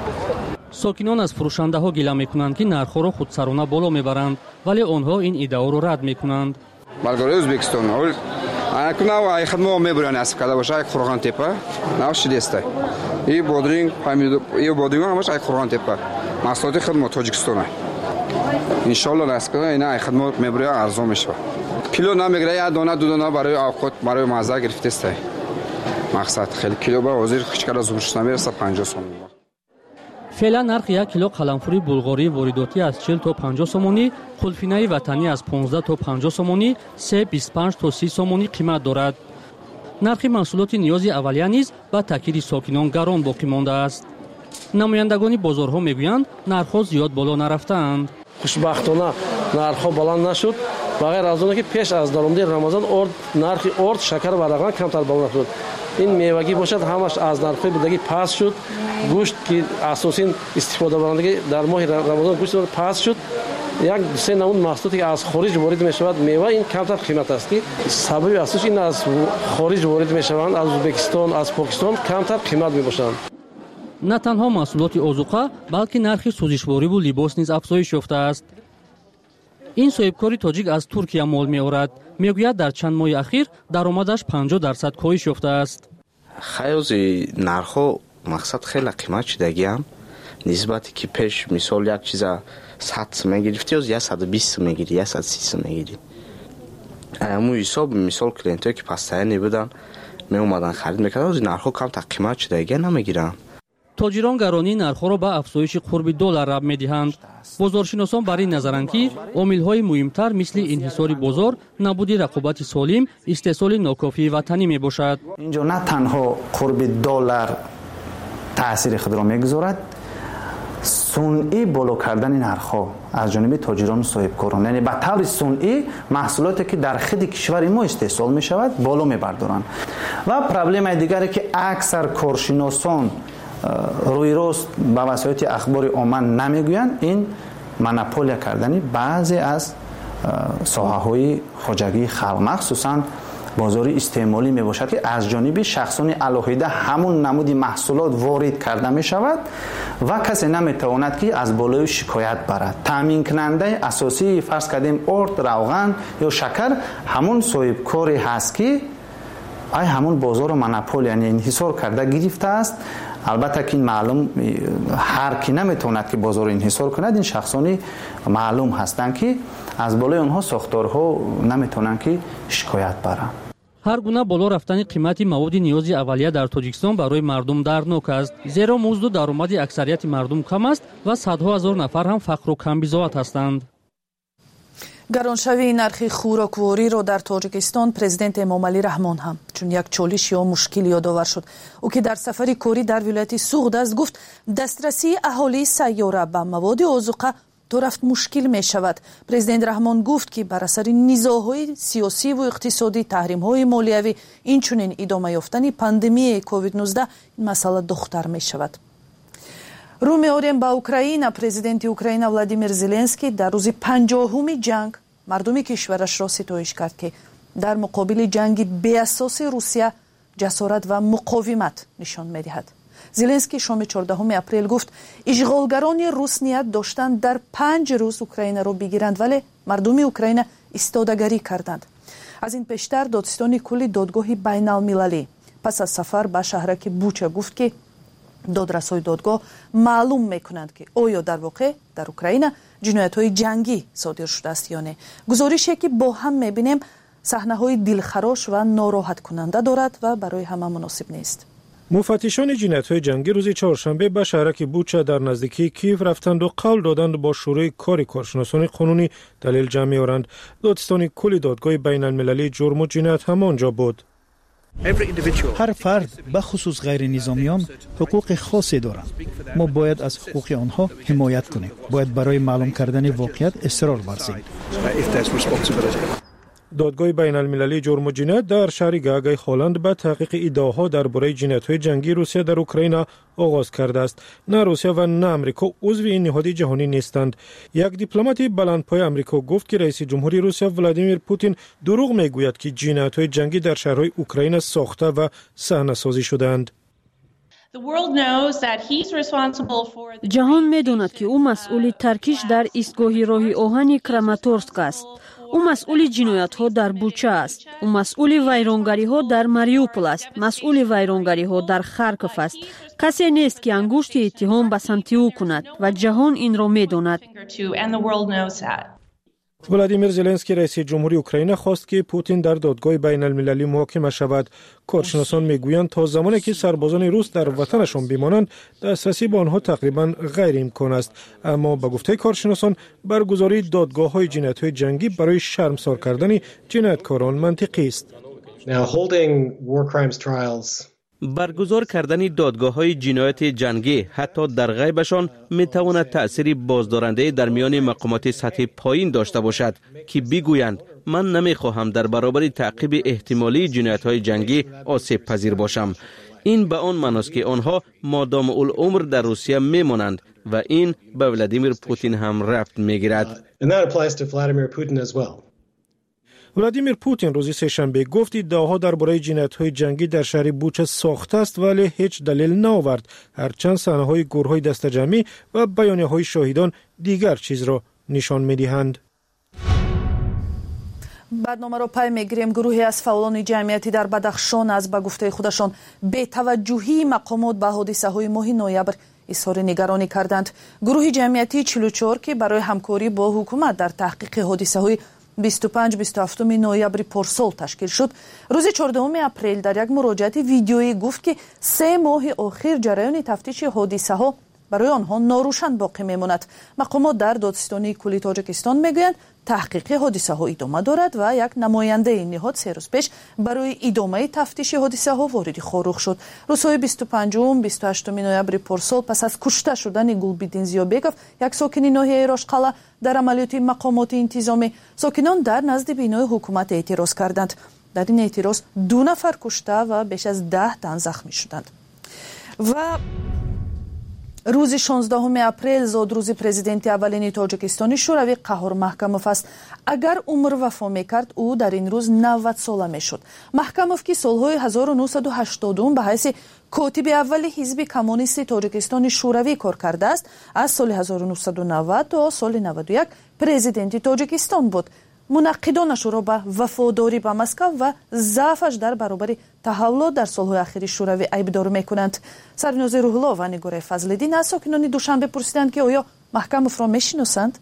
ساکنان از فروشنده ها گله میکنند که نرخ را خودسرانه بالا میبرند، ولی آنها این ادعا را رد میکنند. بلغاری ازبکستان اول اکنون ای خدمات میبرن نصب کرده باشه ای خورغان تپه نه شدیسته ای بودرینگ پامید ای بودرینگ همش ای خورغان تپه محصولات خدمات تاجیکستان ان شاء الله نصب کنه اینا ای خدمات میبره ارزان میشه. کیلو نمیگیره یا دانه دو دانه برای آخوت برای مزه گرفته است. مقصد خیلی کیلو با وزیر خشکار از روش نمیرسه پنجاه سوم. فعلا نرخ یک کیلو قلمفوری بلغاری وارداتی از چهل تا پنجاه سومونی، قلفینه وطنی از پانزده تا پنجاه سومونی، سه بیست و پنج تا سی سومونی قیمت دارد. نرخ محصولات نیازی اولیه نیز با تاکید ساکنان گران باقی مانده است. نمایندگان بازارها میگویند نرخ‌ها زیاد بالا نرفتند. خوشبختانه نرخ‌ها بلند نشد. بغیر از اون که پیش از درآمد رمضان ارد نرخ ارد شکر و روغن کمتر بالا شد. این میوگی باشد همش از نرخ بدگی پاس شد. گوشت که اساساً استفاده برندگی در ماه رمضان گوشت پاس شد. یک سه نمود محصولاتی که از خارج وارد می شود میوه این کمتر قیمت است که سبب اساس این از خارج وارد می شوند از ازبکستان از پاکستان کمتر قیمت می باشند. نه تنها محصولات آذوقه بلکه نرخ سوزشواری و لباس نیز افزایش یافته است. این صاحبکاری تاجیک از ترکیه مال می‌آورد. میگوید در چند ماه اخیر درآمدش پنجاه درصد کاهش یافته است. خیلی نرخ مقصد خیلی قیمت شدگی هم نسبتی که پیش مثال یک چیز صد میگرفتی از صد و بیست میگیری صد و سی میگیری. امو حساب مثال کلینتایی که پستایی بودن می اومدن خرید میکردن از نرخ کم تا قیمت شدگی نمیگیرن. تاجران گرانی نرخ‌ها را به افزایش قرب دلار ربط می‌دهند. بازارشناسان بر این نظرند که عامل‌های مهمتر مثل انحصار بازار، نبود رقابت سالم، استحصال ناکافی وطنی میباشد. اینجا نه تنها قرب دلار تاثیر خود را میگذارد، صنعی بالا کردن نرخ‌ها از جانب تاجران و صاحبکاران، یعنی به طور صنعی محصولاتی که در خود کشور ما استحصال می‌شود بالا می‌بردارند. و پرابلم دیگری که اکثر کارشناسان روی راست با وسایل اخبار عامه نمیگویند این مونوپول کردن بعضی از ساحه‌های خواجگی خلق مخصوصا بازار استعمالی می باشد که از جانب شخصان علاهیده همون نمودی محصولات وارد کرده می شود و کسی نمیتواند که از بالای شکایت برد. تامین کننده اساسی فرض کردیم ارد، روغن یا شکر همون صاحبکاری هست که ای همون بازار مونوپول یعنی انحصار کرده گرفته است البته که این معلوم هر کی نمیتواند که بازار انحصار کند. این شخصانی معلوم هستند که از بالای آنها ساختارها نمیتونن که شکایت برن. هر گونه بالا رفتن قیمت مواد نیازی اولیه در تاجیکستان برای مردم دردناک است، زیرا مزد و درآمد اکثریت مردم کم است و صدها هزار نفر هم فقر و کمبزاعت هستند. گرانشوی نرخ خوراکواری را در تاجیکستان پرزیدنت امامعلی رحمان هم چون یک چالش یا مشکل یادآور شد. او که در سفری کاری در ولایت سوغد است گفت دسترسی اهالی سیاره به مواد آذوقه تو رفت مشکل می شود. پرزیدنت رحمان گفت که بر اثر نزاع‌های سیاسی و اقتصادی، تحریم‌های مالیوی، اینچنین ادامه یافتن پاندمی کووید نوزده این مسئله دختر می شود. رو می‌آوریم با اوکراین. پرزیدنت اوکراین ولادیمیر زلنسکی در روز پنجاهم جنگ مردم کشورش را ستایش کرد که در مقابل جنگ بی اساس روسیه جسارت و مقاومت نشان می‌دهد. زلنسکی شام چهاردهم اپریل گفت اشغالگران روس نیت داشتند در پنج روز اوکراین را بگیرند، ولی مردم اوکراین ایستادگی کردند. از این پیشتر دادستان کلی دادگاه بین المللی پس از سفر به شهرک بوچا گفت که دادرسای دادگاه معلوم میکنند که آیا در واقع در اوکراین جنایت‌های جنگی صادر شده است یا نه. گزارشی که با هم میبینیم صحنه‌های دلخراش و ناراحت کننده دارد و برای همه مناسب نیست. مفتشان جنایت‌های جنگی روز چهارشنبه به شهرک بوچا در نزدیکی کیف رفتند و قول دادند با شروع کار کارشناسان قانونی دلیل جمع می‌آورند. دادستان کلی دادگاه بین المللی جرم و جنایت هم آنجا بود. هر فرد به خصوص غیر نظامیان حقوق خاصی دارند. ما باید از حقوق آنها حمایت کنیم. باید برای معلوم کردن واقعیت اصرار ورزیم. دادگاه بین المللی جرم و جنایت در شهر گاگای هلند به تحقیق ادعاها درباره جنایت‌های جنگی روسیه در اوکراین آغاز کرده است. نه روسیه و نه آمریکا عضو این نهاد جهانی نیستند. یک دیپلمات بلندپای آمریکا گفت که رئیس جمهوری روسیه ولادیمیر پوتین دروغ میگوید که جنایت‌های جنگی در شهرهای اوکراین ساخته و صحنه‌سازی شده‌اند. جهان می‌داند که او مسئول ترکیش در ایستگاه راهی آهن کراماتورسک است. او مسئول جنایت‌ها در بوچا است. او مسئول ویرانگری‌ها در ماریوپول است. مسئول ویرانگری‌ها در خارکوف است. کسی نیست که انگشت اتهام به سمت او کند و جهان این را می‌داند. ولادیمیر زلنسکی رئیس جمهوری اوکراین خواست که پوتین در دادگاه بین المللی محاکمه شود. کارشناسان میگویند تا زمانی که سربازان روس در وطنشان بمانند دسترسی به آنها تقریبا غیر امکان است. اما به گفته کارشناسان برگزاری دادگاه‌های جنایت‌های جنگی برای شرمسار کردن جنایتکاران منطقی است. برگزار کردن دادگاه‌های جنایت جنگی حتی در غیبشان می‌تواند تأثیری بازدارنده در میان مقامات سطح پایین داشته باشد که بگویند من نمی‌خواهم در برابر تعقیب احتمالی جنایت‌های جنگی آسیب پذیر باشم. این به آن معنی است که آنها مادام العمر در روسیه می‌مانند و این به ولادیمیر پوتین هم ربط می‌گیرد. ولادیمیر پوتین روز سه‌شنبه گفت ادعاها درباره جنایت‌های جنگی در شهر بوچا ساخته است ولی هیچ دلیل نآورد، هرچند صحنه‌های گروه‌های دسته‌جمعی و بیانیه‌های شاهدان دیگر چیز را نشان می‌دهند. برنامه را پی میگیریم. گروهی از فعالان جمعیتی در بدخشان از به گفته خودشان بی‌توجهی مقامات به حادثه‌های ماه نوامبر اظهار نگرانی کردند. گروه جمعیتی چهل و چهار که برای همکاری با حکومت در تحقیق حادثه‌های بیست و پنج بیست و هفت نوامبر پارسال تشکیل شد. روز چهاردهم اپریل در یک مراجعه ویدیویی گفت که سه ماه آخر جریان تفتیش حادثه‌ها برای آنها ناروشن باقی میماند. مقامات در دادستانی کلی تاجیکستان میگویند تحقیق حادثه‌ها ادامه دارد و یک نماینده این نهاد سه روز پیش برای ادامه تفتیش حادثه‌ها وارد خاروخ شد. روزهای بیست و پنجم بیست و هشتم نوامبر پارسال پس از کشته شدن گلبدین زیابکов یک ساکن ناحیه راشقلا در عملیات مقامات انتظامی، ساکنان در نزد بینای حکومت اعتراض کردند. در این اعتراض دو نفر کشته و بیش از ده تن زخمی شدند. و روز شانزدهم اپریل زاد روز پرزیدنت اولین تاجیکستان شوروی قهار محکموف است. اگر عمر وفا میکرد او در این روز نود ساله میشد. محکموف که سالهای هزار و نهصد و هشتاد به حیث کاتب اول حزب کمونیست تاجیکستان شوروی کار کرده است، از سال هزار و نهصد و نود تا سال نود و یک پرزیدنت تاجیکستان بود. منقدانش را به وفاداری به مسکو و ضعفش در برابر تحولات در سالهای اخیر شوروی عیبدار میکنند. سرنیاز روح‌الله و نگار فضل‌الدین از ساکنان دوشنبه پرسیدند که آیا محکموف را میشناسند؟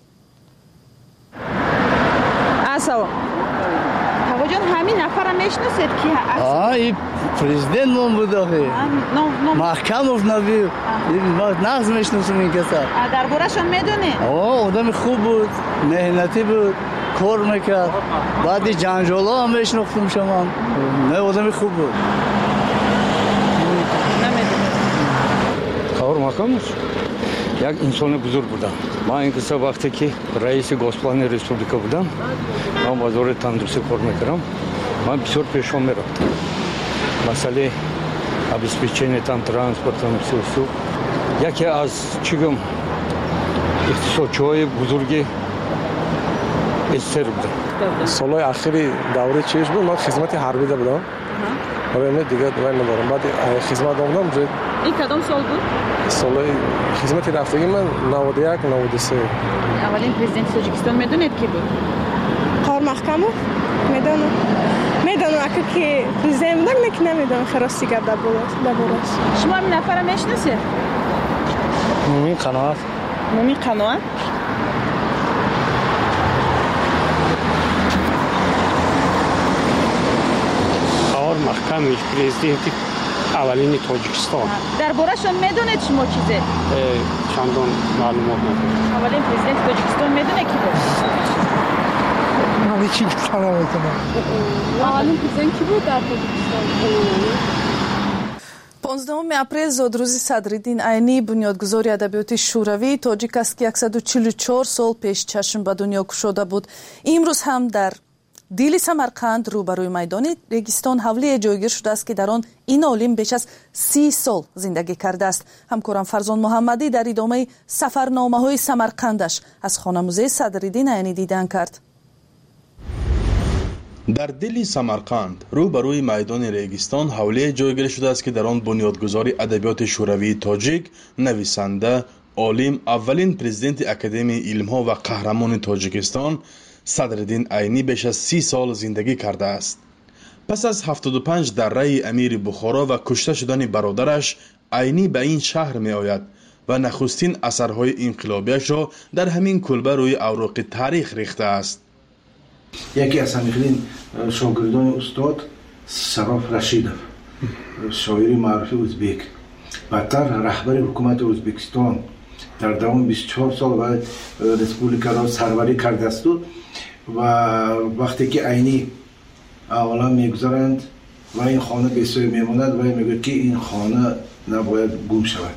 اسا آقا جان همین نفر میشناسید که آه این پرزیدنت نام بود آخه محکموف نبود ما نقض میشناسم این کسا درباره‌شون میدونی؟ آه آدم خوب بود، مهنتی بود، کار میکرد. بعد جنجالا هم میشناختم شما. نه آدم خوب بود. نمیدونم. خبر محکموف یک انسان بزرگ بودم. من این کسا وقتی که رئیس گوسپلان ریسپوبلیکا بودم، من وزارت تندرستی کار میکردم. من بسیار پیشون میرفتم. مسئله обеспечение там транспортом все все. یکی از چیگم اقتصادچوهای بزرگی استر بودم. سالهای اخیری دوره چیش بود من خدمت حربی ده بودم. ولی نه دیگه دوام ندارم. بعد خدمت دادم زد. این کدام سال بود؟ سالهای خدمت رفتگی من نود و یک نود و سه. اولین پرزیدنت تاجیکستان میدونید کی بود؟ قار محکمو میدونم. میدونم اگه که پرزیدنت بودم نه که نمیدونم خراستی گرد دربارش. شما این نفر میشناسید؟ مومین قناعت. مومین قناعت؟ خبر محکمش پرزیدنت اولین تاجیکستان. درباره‌شون میدونید شما چیزه؟ چندان معلومات ندارم. اولین پرزیدنت تاجیکستان میدونه کی بود؟ من چی بتونم میتونم. اولین پرزیدنت کی بود در تاجیکستان؟ پانزدهم اپریل زاد روزی صدرالدین عینی بنیادگذار ادبیات شوروی تاجیک است که صد و چهل و چهار سال پیش چشم به دنیا گشوده بود. امروز هم در دیل سمرقند روبروی میدان ریگستان حوله جایگیر شده است که در آن این عالم بیش از سی سال زندگی کرده است. همکارم فرزان محمدی در ادامه سفرنامه های سمرقندش از خانموزه صدرالدین عینی دیدن کرد. در دل سمرقند روبروی میدان ریگستان حوله جایگیر شده است که در آن بنیادگذار ادبیات شوروی تاجیک، نویسنده، عالم، اولین پرزیدنت اکادمی علم‌ها و قهرمان تاجیکستان صدرالدین عینی بیش از سی سال زندگی کرده است. پس از هفتاد و پنج دره امیر بخارا و کشته شدن برادرش، عینی به این شهر می آید و نخستین اثرهای انقلابیش را در همین کلبه روی اوراق تاریخ ریخته است. یکی از همیخرین شاگردان استاد سراف رشیدов، شاعری معروف ازبک، بعدتر رهبر حکومت ازبکستان در دوام بیست و چهار سال و رسپولیکا را سروری کرده است و وقتی که عینی اولا میگذارند و این خانه بسیار میماند و میگوید که این خانه نباید گم شود.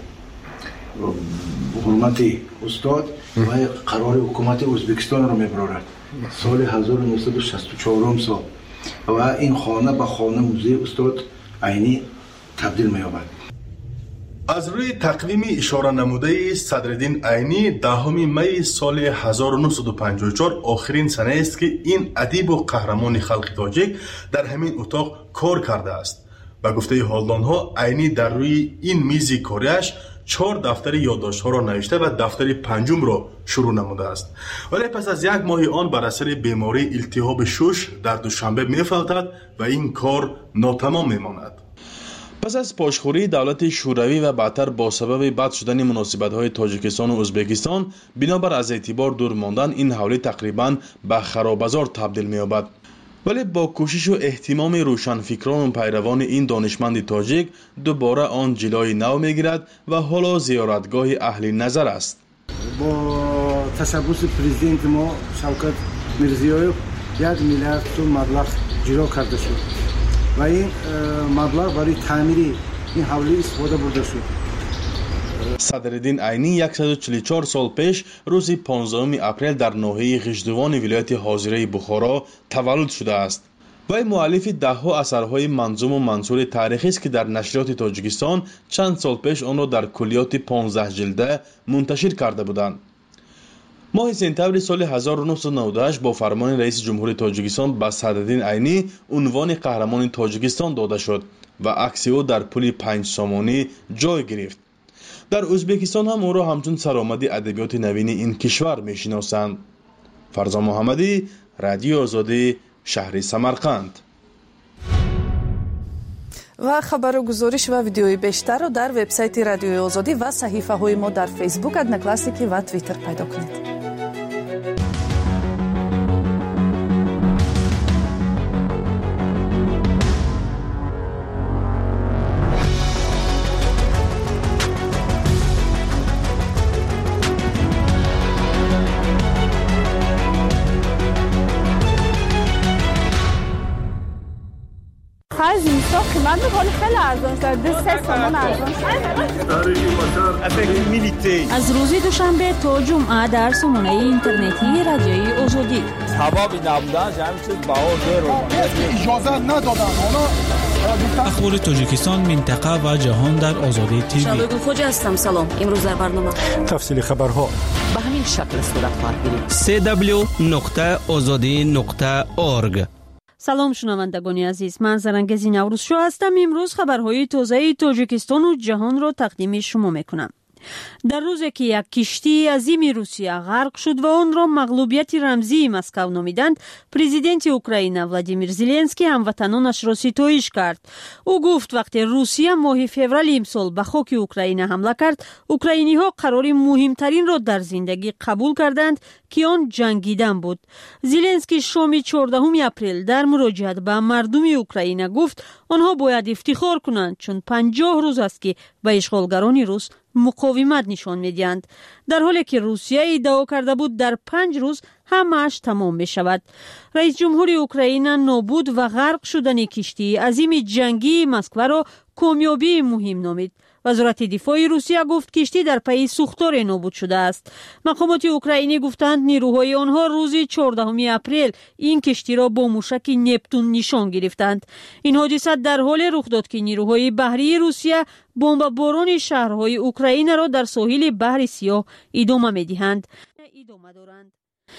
حرمت استاد و قرار حکومت ازبکستان را میبرارد. سال هزار و نهصد و شصت و چهار سال و این خانه به خانه موزه استاد عینی تبدیل می‌یابد. از روی تقویم اشاره نموده صدرالدین عینی دهم می سال هزار و نهصد و پنجاه و چهار آخرین سنه است که این ادیب و قهرمان خلق تاجیک در همین اتاق کار کرده است. به گفته حالدانها عینی در روی این میز کاریش چهار دفتر یادداشت‌ها را نوشته و دفتر پنجم را شروع نموده است. ولی پس از یک ماه آن بر اثر بیماری التهاب شش در دوشنبه می‌فلتد و این کار ناتمام می‌ماند. پس از پاشخوری دولت شوروی و بعدتر با سبب بد شدن مناسبت‌های تاجیکستان و ازبکستان بنابر از اعتبار دور ماندن این حوله تقریباً به خرابزار تبدیل می‌یابد. ولی با کوشش و اهتمام روشنفکران و پیروان این دانشمند تاجیک دوباره آن جلوی نو می‌گیرد و حالا زیارتگاه اهل نظر است. با تشبث پرزیدنت ما شوکت میرزیویف یک میلیارد سوم مبلغ جلو کرده شد و این مبلغ برای تعمیر این حوله استفاده برده شد. صدرالدین عینی صد و چهل و چهار سال پیش روز پانزدهم اپریل در ناحیه خشدوان ولایت حاضره بخارا تولد شده است. وی مؤلف ده‌ها اثرهای منظوم و منثور تاریخی است که در نشریات تاجیکستان چند سال پیش آن را در کلیات پانزده جلده منتشر کرده بودند. ماه سپتامبر سال هزار و نهصد و نود و هشت با فرمان رئیس جمهور تاجیکستان به صدرالدین عینی عنوان قهرمان تاجیکستان داده شد و عکس او در پل پنج سامانی جای گرفت. در ازبکستان هم او را همچون سرآمد ادبیات نوین این کشور میشناسند. فرزان محمدی، رادیو آزادی، شهر سمرقند. و خبر و گزارش و ویدیوی بیشتر رو در وبسایت رادیو آزادی و صحیفه های ما در فیسبوک، ادنکلاسیکی و توییتر پیدا کنید. از اینستا قیمت میکنه خیلی ارزان شد. دو سه سامان ارزان شد. از روز دوشنبه تا جمعه در سامانه اینترنتی رادیوی آزادی. حبابی نبودن همین چیز باور رو اجازه ندادن. اخبار تاجیکستان، منطقه و جهان در آزادی تیوی. شباب خوش هستم. سلام. امروز در برنامه تفصیل خبرها به همین شکل صورت خواهد گرفت. سی دبلیو نقطه آزادی نقطه اورگ. سلام شنوندگان عزیز، من زرنگزی نوروزشو هستم. امروز خبرهای تازه تاجیکستان و جهان را تقدیم شما میکنم. در روزی که یک کشتی عظیم روسیه غرق شد و آن را مغلوبیت رمزی مسکو نامیدند، پرزیدنت اوکراین ولادیمیر زلنسکی هموطنانش را ستایش کرد. او گفت وقتی روسیه ماه فوریه امسال به خاک اوکراین حمله کرد، اوکراینی ها قرار مهمترین را در زندگی قبول کردند که آن جنگیدن بود. زلنسکی شام چهاردهم اپریل در مراجعت به مردم اوکراین گفت آنها باید افتخار کنند چون پنجاه روز است که به اشغالگران روس مقاومت نشان میدهند، در حالی که روسیه ادعا کرده بود در پنج روز همه‌اش تمام می شود. رئیس جمهور اوکراین نابود و غرق شدن کشتی عظیم جنگی مسکو را کامیابی مهم نامید. وزارت دفاع روسیه گفت کشتی در پی سوختار نابود شده است. مقامات اوکراینی گفتند نیروهای آنها روز چهاردهم اپریل این کشتی را با موشک نپتون نشان گرفتند. این حادثه در حال رخ داد که نیروهای بحری روسیه بمباران شهرهای اوکراین را در ساحل بحر سیاه ادامه می‌دهند. ادامه دارند.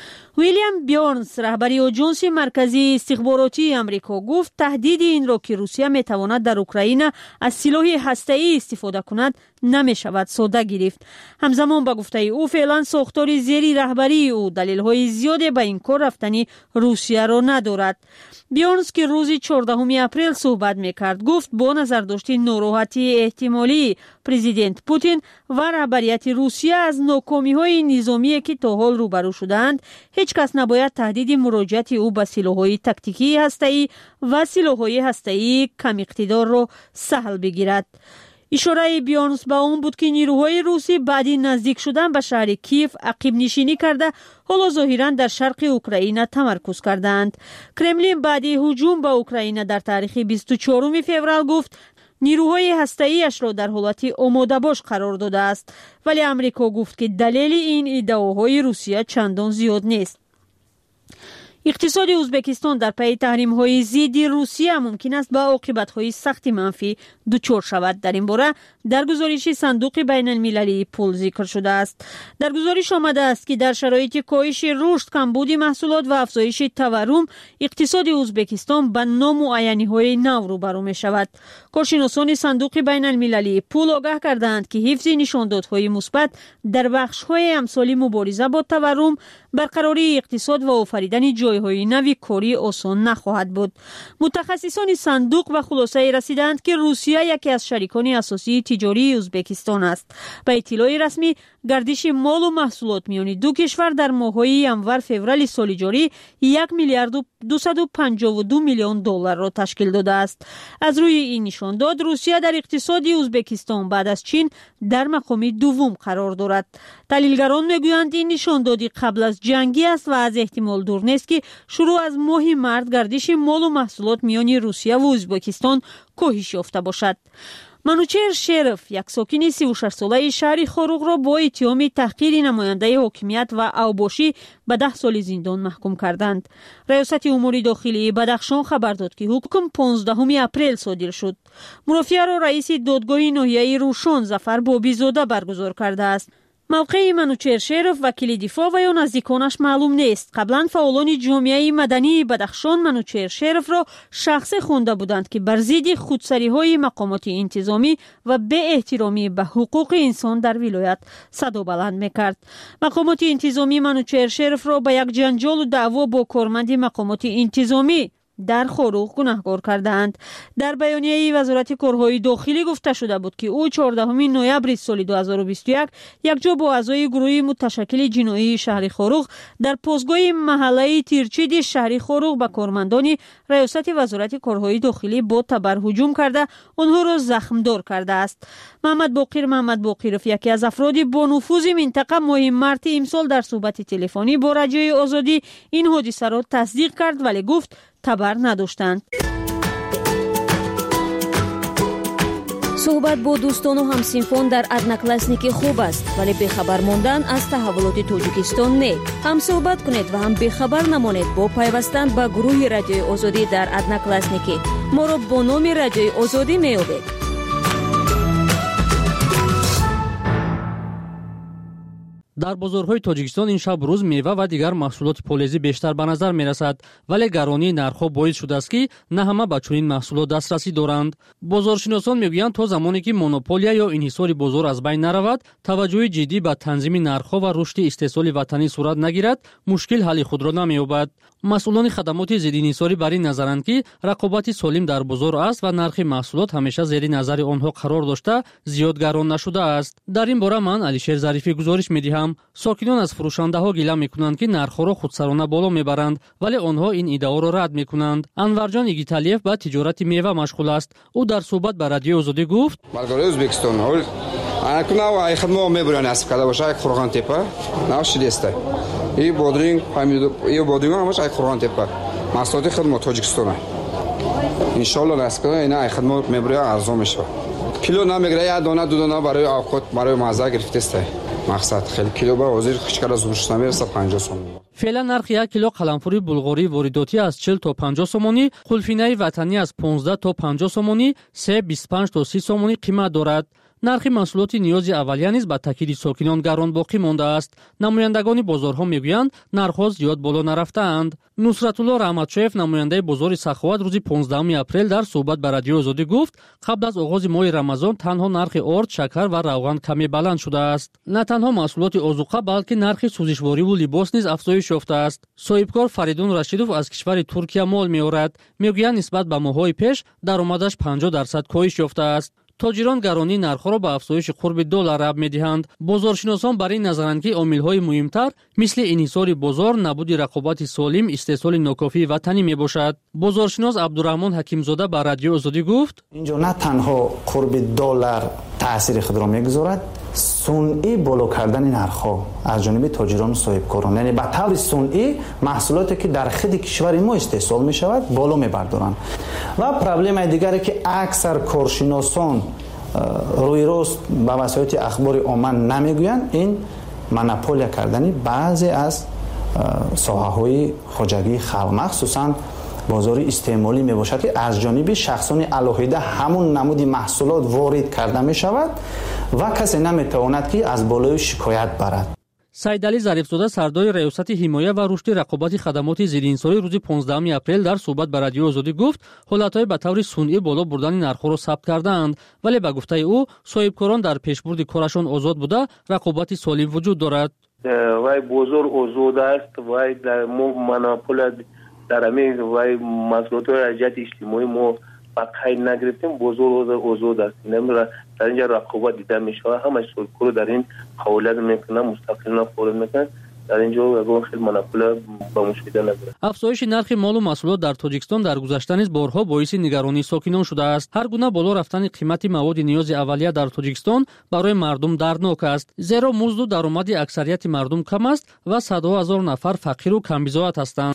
ویلیام بیورنز، رهبر آژانس مرکزی استخباراتی آمریکا، گفت تهدید این را که روسیه میتواند در اوکراین از سلاح هسته‌ای استفاده کند نمیشود ساده گرفت. همزمان با گفته او فعلا ساختار زیر رهبری او دلیل‌های زیادی به این کار رفتن روسیه را ندارد. بیورنز که روز چهاردهم اپریل صحبت میکرد گفت با نظر داشتن ناراحتی احتمالی پرزیدنت پوتین و رهبریت روسیه از ناکامی‌های نظامی که تا حال روبرو شدند، هیچ کس نباید تهدید مراجعت او به سلاح‌های تاکتیکی هسته‌ای و سلاح‌های هسته‌ای کم اقتدار را سهل بگیرد. اشاره بیورنز به آن بود که نیروهای روسی بعد نزدیک شدن به شهر کیف عقب نشینی کرده حالا ظاهراً در شرق اوکراین تمرکز کردند. کرملین بعد هجوم به اوکراین در تاریخ بیست و چهارم فوریه گفت نیروهای هسته‌ایش را در حالت آماده باش قرار داده است، ولی آمریکا گفت که دلیل این ادعاهای روسیه چندان زیاد نیست. اقتصاد ازبکستان در پی تحریم‌های ضد روسیه ممکن است به عاقبت‌های سخت منفی دچار شود. در این باره در گزارش صندوق بین‌المللی پول ذکر شده است. در گزارش آمده است که در شرایط کاهش رشد، کمبود محصولات و افزایش تورم، اقتصاد ازبکستان به نامعینی‌های نو روبرو می‌شود. کارشناسان صندوق بین‌المللی پول آگاه کردند که حفظ نشاندادهای مثبت در بخش‌های امثال مبارزه با تورم، برقراری اقتصاد و آفریدن جایهای نوی کاری آسان نخواهد بود. متخصصان صندوق به خلاصه رسیدند که روسیه یکی از شریکان اساسی تجاری ازبکستان است. به اطلاع رسمی گردش مال و محصولات میان دو کشور در ماه‌های ینور فوریه سال جاری یک میلیارد و دویست و پنجاه و دو میلیون دلار را تشکیل داده است. از روی این نشان داد روسیه در اقتصاد ازبکستان بعد از چین در مقام دوم قرار دارد. تحلیلگران میگویند این نشان دادی قبل از جنگی است و از احتمال دور نیست که شروع از ماه مارس گردش مال و محصولات میان روسیه و ازبکستان کاهش یافته باشد. منوچهر شرف، یک ساکن سی و شش ساله شهر خاروغ را با اتهام تحقیر نماینده حاکمیت و اوباشی به ده سال زندان محکوم کردند. ریاست امور داخلی بدخشان خبر داد که حکم پانزدهم اپریل صادر شد. مرافعه را رئیس دادگاه ناحیه روشن ظفر بابیزاده برگزار کرده است. موقع منوچهر شریف وکیل دفاع و یا نزدیکانش معلوم نیست. قبلا فعالان جامعه مدنی بدخشان منوچهر شریف را شخصی خوانده بودند که بر ضد خودسری‌های مقامات انتظامی و بی احترامی به حقوق انسان در ولایت صدا بلند میکرد. مقامات انتظامی منوچهر شریف را به یک جنجال و دعوا با کارمند مقامات انتظامی در خروق گناهکار کردند. در بیانیه وزارت کارهای داخلی گفته شده بود که او چهاردهم نوامبر سال دو هزار و بیست و یک یک جا با اعضای گروه متشکل جنایی شهر خروق در پاسگاه محله تیرچید شهر خروق به کارمندان ریاست وزارت کارهای داخلی با تبر هجوم کرده آنها را زخمدار کرده است. محمد باقر محمد باقرов یکی از افراد با نفوذ منطقه ماه مارس امسال در صحبت تلفنی با رادیوی آزادی این حادثه را تصدیق کرد ولی گفت تبر نداشتند. صحبت با دوستان و همسنفان در ادناکلاسنیکی خوب است ولی بخبر ماندن از تحولات تاجیکستان نه. هم صحبت کنید و هم بخبر نمانید با پیوستن به گروه رادیوی آزادی در ادناکلاسنیکی. ما را با نام رادیوی آزادی میابید. در بازارهای تاجیکستان این شب روز میوه و دیگر محصولات پالایزی بیشتر به نظر میرسد ولی گرانی نرخ‌ها باعث شده است که نه همه به چنین محصولات دسترسی دارند. بازارشناسان میگویند تا زمانی که مونوپولیا یا انحصار بازار از بین نرود توجه جدی به تنظیم نرخ‌ها و رشد استحصال وطنی صورت نگیرد مشکل حل خود را نمییابد. مسئولان خدمات ضد انحصاری بر این نظرند که رقابت سالم در بازار است و نرخ محصولات همیشه زیر نظر آنها قرار داشته زیاد گران نشده است. در این باره من علیشیر ظریفی گزارش میدهم. ساکنان از فروشنده‌ها گله می‌کنند که نرخ‌ها را خودسرانه بالا می‌برند ولی آنها این ایده را رد می‌کنند. انورجان ایگیتالیف با تجارت میوه مشغول است. او در صحبت با رادیو آزادی گفت: بالگاری ازبکستان اول اکنون ای خدمت می‌برن است کدا باشه خورغان تپه ناش دسته ای بودرینگ فامیل ای بودرینگ همش ای خورغان تپه محصولات خدمات تاجیکستان ان شاء الله است کدا اینا ای خدمت می‌بره ارزان میشه کیلو نمیگیره یا دونه دو دونه برای اوقات برای مزه گرفته است. مقصد خیلی کیلو با وزیر خشکار از روش نمیرسه پنجاه سوم. فعلا نرخ یک کیلو قلمفوری بلغاری وارداتی از چهل تا پنجاه سومانی، قلفینه وطنی از پانزده تا پنجاه سومانی، سه بیست و پنج تا سی سومانی قیمت دارد. نرخ محصولات نیاز اولیه نیز به تاکید ساکنان گران باقی مانده است. نمایندگان بازارها میگویند نرخ‌ها زیاد بالا نرفته‌اند. نصرت الله رحمتشاهف نماینده بازار سخاوت روز پانزدهم اپریل در صحبت با رادیو آزادی گفت قبل از آغاز ماه رمضان تنها نرخ آرد، شکر و روغن کمی بلند شده است. نه تنها محصولات آذوقه بلکه نرخ سوزشواری و لباس نیز افزایش یافته است. صاحبکار فریدون رشیدوف از کشور ترکیه مال می‌آورد. میگویند نسبت به ماه‌های پیش درآمدش پنجاه درصد کاهش یافته است. تاجران گرانی نرخ‌ها را به افزایش قرب دلار ربط می‌دهند. بازارشناسان برای این نظرند که عامل‌های مهمتر مثل انحصار بازار، نبود رقابت سالم، استحصال ناکافی وطنی میباشد. بازارشناس عبدالرحمن حکیمزاده به رادیو آزادی گفت: اینجا نه تنها قرب دلار تاثیر خود را میگذارد، صنعی بالا کردن نرخ‌ها از جانب تاجران و صاحبکاران، یعنی به طور صنعی محصولاتی که در خود کشور ما استحصال می‌شود بالا می‌بردارند. و پرابلم دیگری که اکثر کارشناسان روی راست به وسایل اخبار عامه نمیگویند این مونوپولیا کردن بعضی از ساحه‌های خواجگی خلق، مخصوصاً بازار استعمالی می باشد که از جانب شخصان علاهیده همون نمودی محصولات وارد کرده می شود و کسی نمی تواند که از بالای شکایت برد. سید علی ظریفزاده سردار ریاست حمایت و رشد رقابت خدمات زیرانصاری روز پانزدهم اپریل در صحبت با رادیو آزادی گفت حالت‌های به طور صنعی بالا بردن نرخ‌ها را ثبت کردند ولی به گفته او صاحبکاران در پیشبرد کارشان آزاد بوده رقابت سالم وجود دارد. وای بازار آزاد است وای در مونوپولیا در همین وای مسئولیت رعایت اجتماعی ما بقای نگرفتیم بازار آزاد است. نمیره در اینجا رقابت دیده میشه همه سرکور در این فعالیت میکنن مستقلا فعالیت میکنن در اینجا اگه خیلی مونوپولیا با مشکل نداره. افزایش نرخ مال و محصولات در تاجیکستان در گذشته نیز بارها باعث نگرانی ساکنان شده است. هر گونه بالا رفتن قیمت مواد نیاز اولیه در تاجیکستان برای مردم دردناک است، زیرا مزد و درآمد اکثریت مردم کم است و صدها هزار نفر فقیر و کم بضاعت هستند.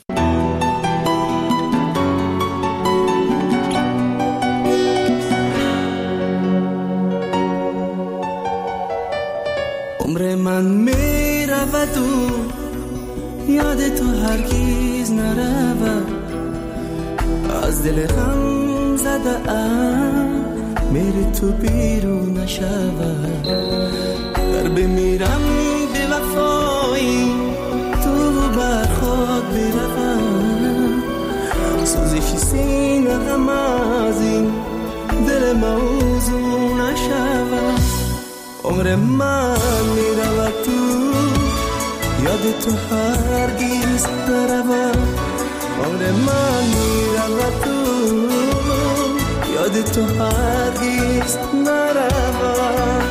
عمر من می رود و یاد تو هرگیز نرود از دل غم زده ام میری تو بیرون نشود در بمیرم به وفایی تو بر خود بروم سوزش سینه غم از این دل موضوع نشود عمر من میرود تو یاد تو هرگز نرود عمر من میرود تو یاد تو هرگز نرود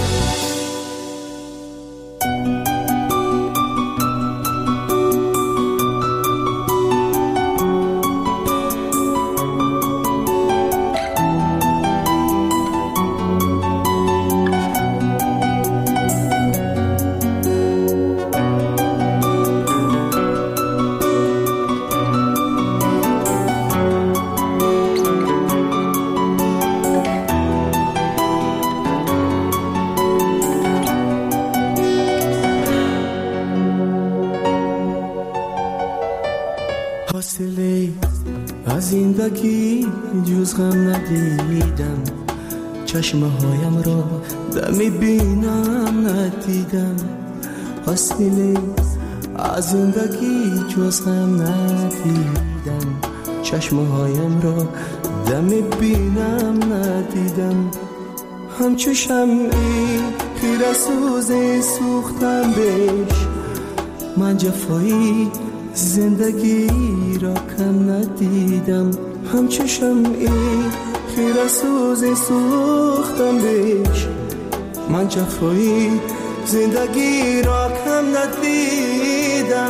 از زندگی جز غم ندیدم چشمه هایم را دمی بینم ندیدم حاصله از زندگی جز غم ندیدم چشمه هایم را دمی بینم ندیدم همچو شمعی خیره سوز سوختم بش من جفایی زندگی را کم ندیدم همچو شمعی خیره سوز سوختم بش من جفایی زندگی را کم ندیدم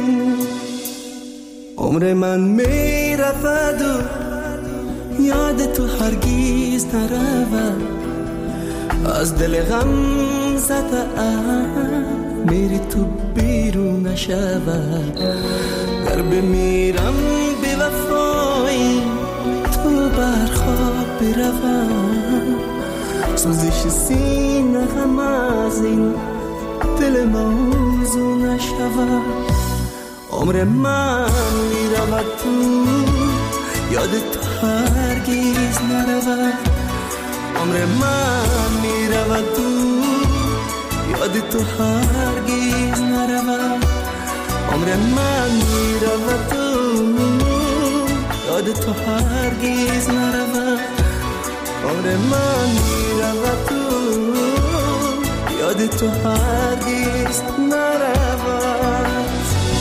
عمر من می رفت و یاد تو هرگز نرود از دل غم زده ام میری تو بیرون نشود در بمیرم به وفایی تو برخواب بروم سوزش سینه غم از این دل موضوع نشود عمر من میرود تو یاد تو هرگز نرود عمر من میرود تو یاد تو هرگز نرود عمر من میرود تو یاد تو هرگز نرود عمر من میرود تو یاد تو هرگز نرود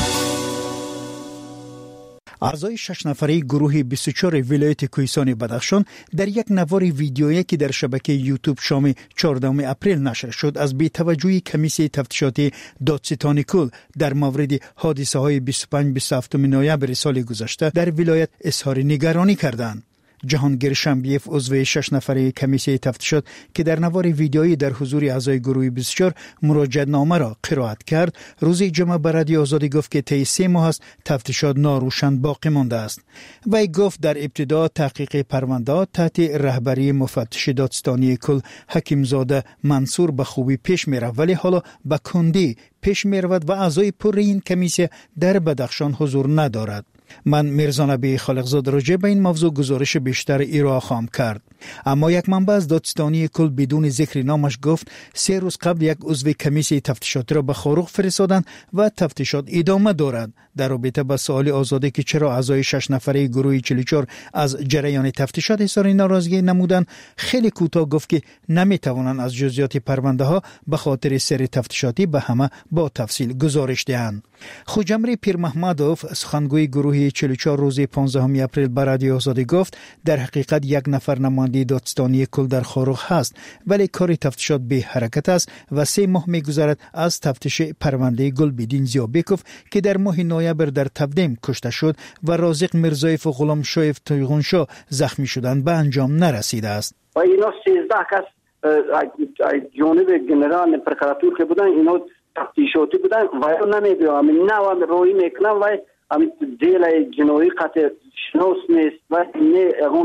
اعضای شش نفره گروه بیست و چهار ولایت کوهستان بدخشان در یک نوار ویدیویی که در شبکه یوتیوب شام چهاردهم اپریل نشر شد از بی‌توجهی کمیسیون تفتیشاتی دادستانی کل در مورد حادثه های بیست و پنج بیست و هفت نوامبر سال گذشته در ولایت اظهار نگرانی کردند. جهانگیر شنبیف عضو شش نفره کمیسیون تفتیشات که در نوار ویدیویی در حضور اعضای گروه بیست و چهار مراجعت نامه را قرائت کرد روز جمعه به رادیو آزادی گفت که طی سه ماه است تفتیشات ناروشن باقی مانده است. وی گفت در ابتدا تحقیق پرونده تحت رهبری مفتش دادستانی کل حکیمزاده منصور به خوبی پیش می‌رفت ولی حالا به کندی پیش می‌رود و اعضای پر این کمیسیون در بدخشان حضور ندارد. من میرزا نبی خالقزاده راجع به این موضوع گزارش بیشتر ارائه خواهم کرد. اما یک منبع از دادستانی کل بدون ذکر نامش گفت سه روز قبل یک عضو کمیسیون تفتیشات را به خاروق فرستادند و تفتیشات ادامه دارد. در رابطه با سوال آزاده که چرا اعضای شش نفره گروه چهل و چهار از جریان تفتیشات اظهار ناراضگی نمودند خیلی کوتاه گفت که نمیتوانند از جزئیات پرونده ها به خاطر سر تفتیشاتی به همه با تفصیل گزارش دهند. خوجمری پیر محمدوف سخنگوی گروه چهل و چهار روز پانزدهم اپریل به رادیو آزادی گفت در حقیقت یک نفر نماینده دادستانی کل در خاروق هست ولی کار تفتیشات به حرکت است و سه ماه میگذرد از تفتیش پرونده گلبدین زیابکوف که در ماه نوامبر در تبدیم کشته شد و رازق میرزایف و غلام شایف تویغونشا زخمی شدند به انجام نرسیده است. و اینا سیزده کس جانب جنرال پرکراتور که بودن اینا تفتیشاتی بودن و اینا نمیدونم نه و روی میکنم و همین دیل جنایی قطع شناس نیست و نه اون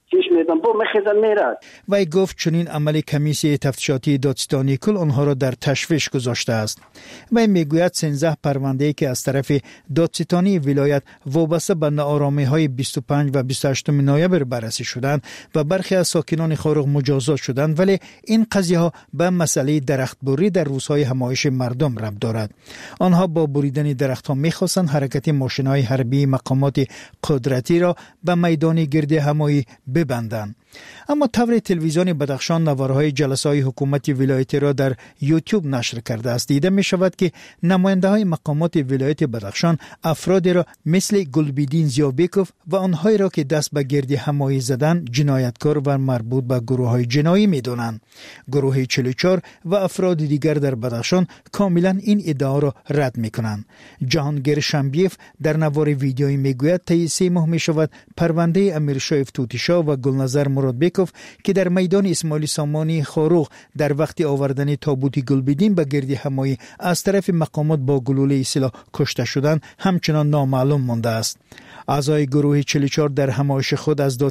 چیش میدم بو میخیزن میرد. وی گفت چنین عمل کمیسیون تفتیشاتی دادستانی کل آنها را در تشویش گذاشته است. وی میگوید سیزده پرونده که از طرف دادستانی ولایت وابسته به ناآرامی‌های بیست و پنج و بیست و هشت نوامبر بررسی شدند و برخی از ساکنان خارق مجازات شدند، ولی این قضیه ها به مسئله درختبری در روزهای همایش مردم ربط دارد. آنها با بریدن درختها می‌خواستند حرکت ماشین‌های حربی مقامات قدرتی را به میدان گرد همایی ببندند. اما تور تلویزیون بدخشان نوارهای جلسه‌های حکومت ولایتی را در یوتیوب نشر کرده است. دیده می شود که نماینده‌های مقامات ولایت بدخشان افرادی را مثل گلبدین زیابیکوف و آنهایی را که دست به گرد همایی زدن جنایتکار و مربوط به گروه‌های جنایی می‌دانند. گروه چهل و چهار و افراد دیگر در بدخشان کاملا این ادعا را رد می‌کنند. جهانگیر شنبیف در نوار ویدیویی میگوید طی سه ماه می شود پرونده امیرشایف توتیشا و گلنظر مرادبیکوف که در میدان اسماعیل سامانی خاروق در وقت آوردن تابوت گلبدین به گرد همایی از طرف مقامات با گلوله سلاح کشته شدند همچنان نامعلوم مانده است. اعضای گروه چهل و چهار در همایش خود از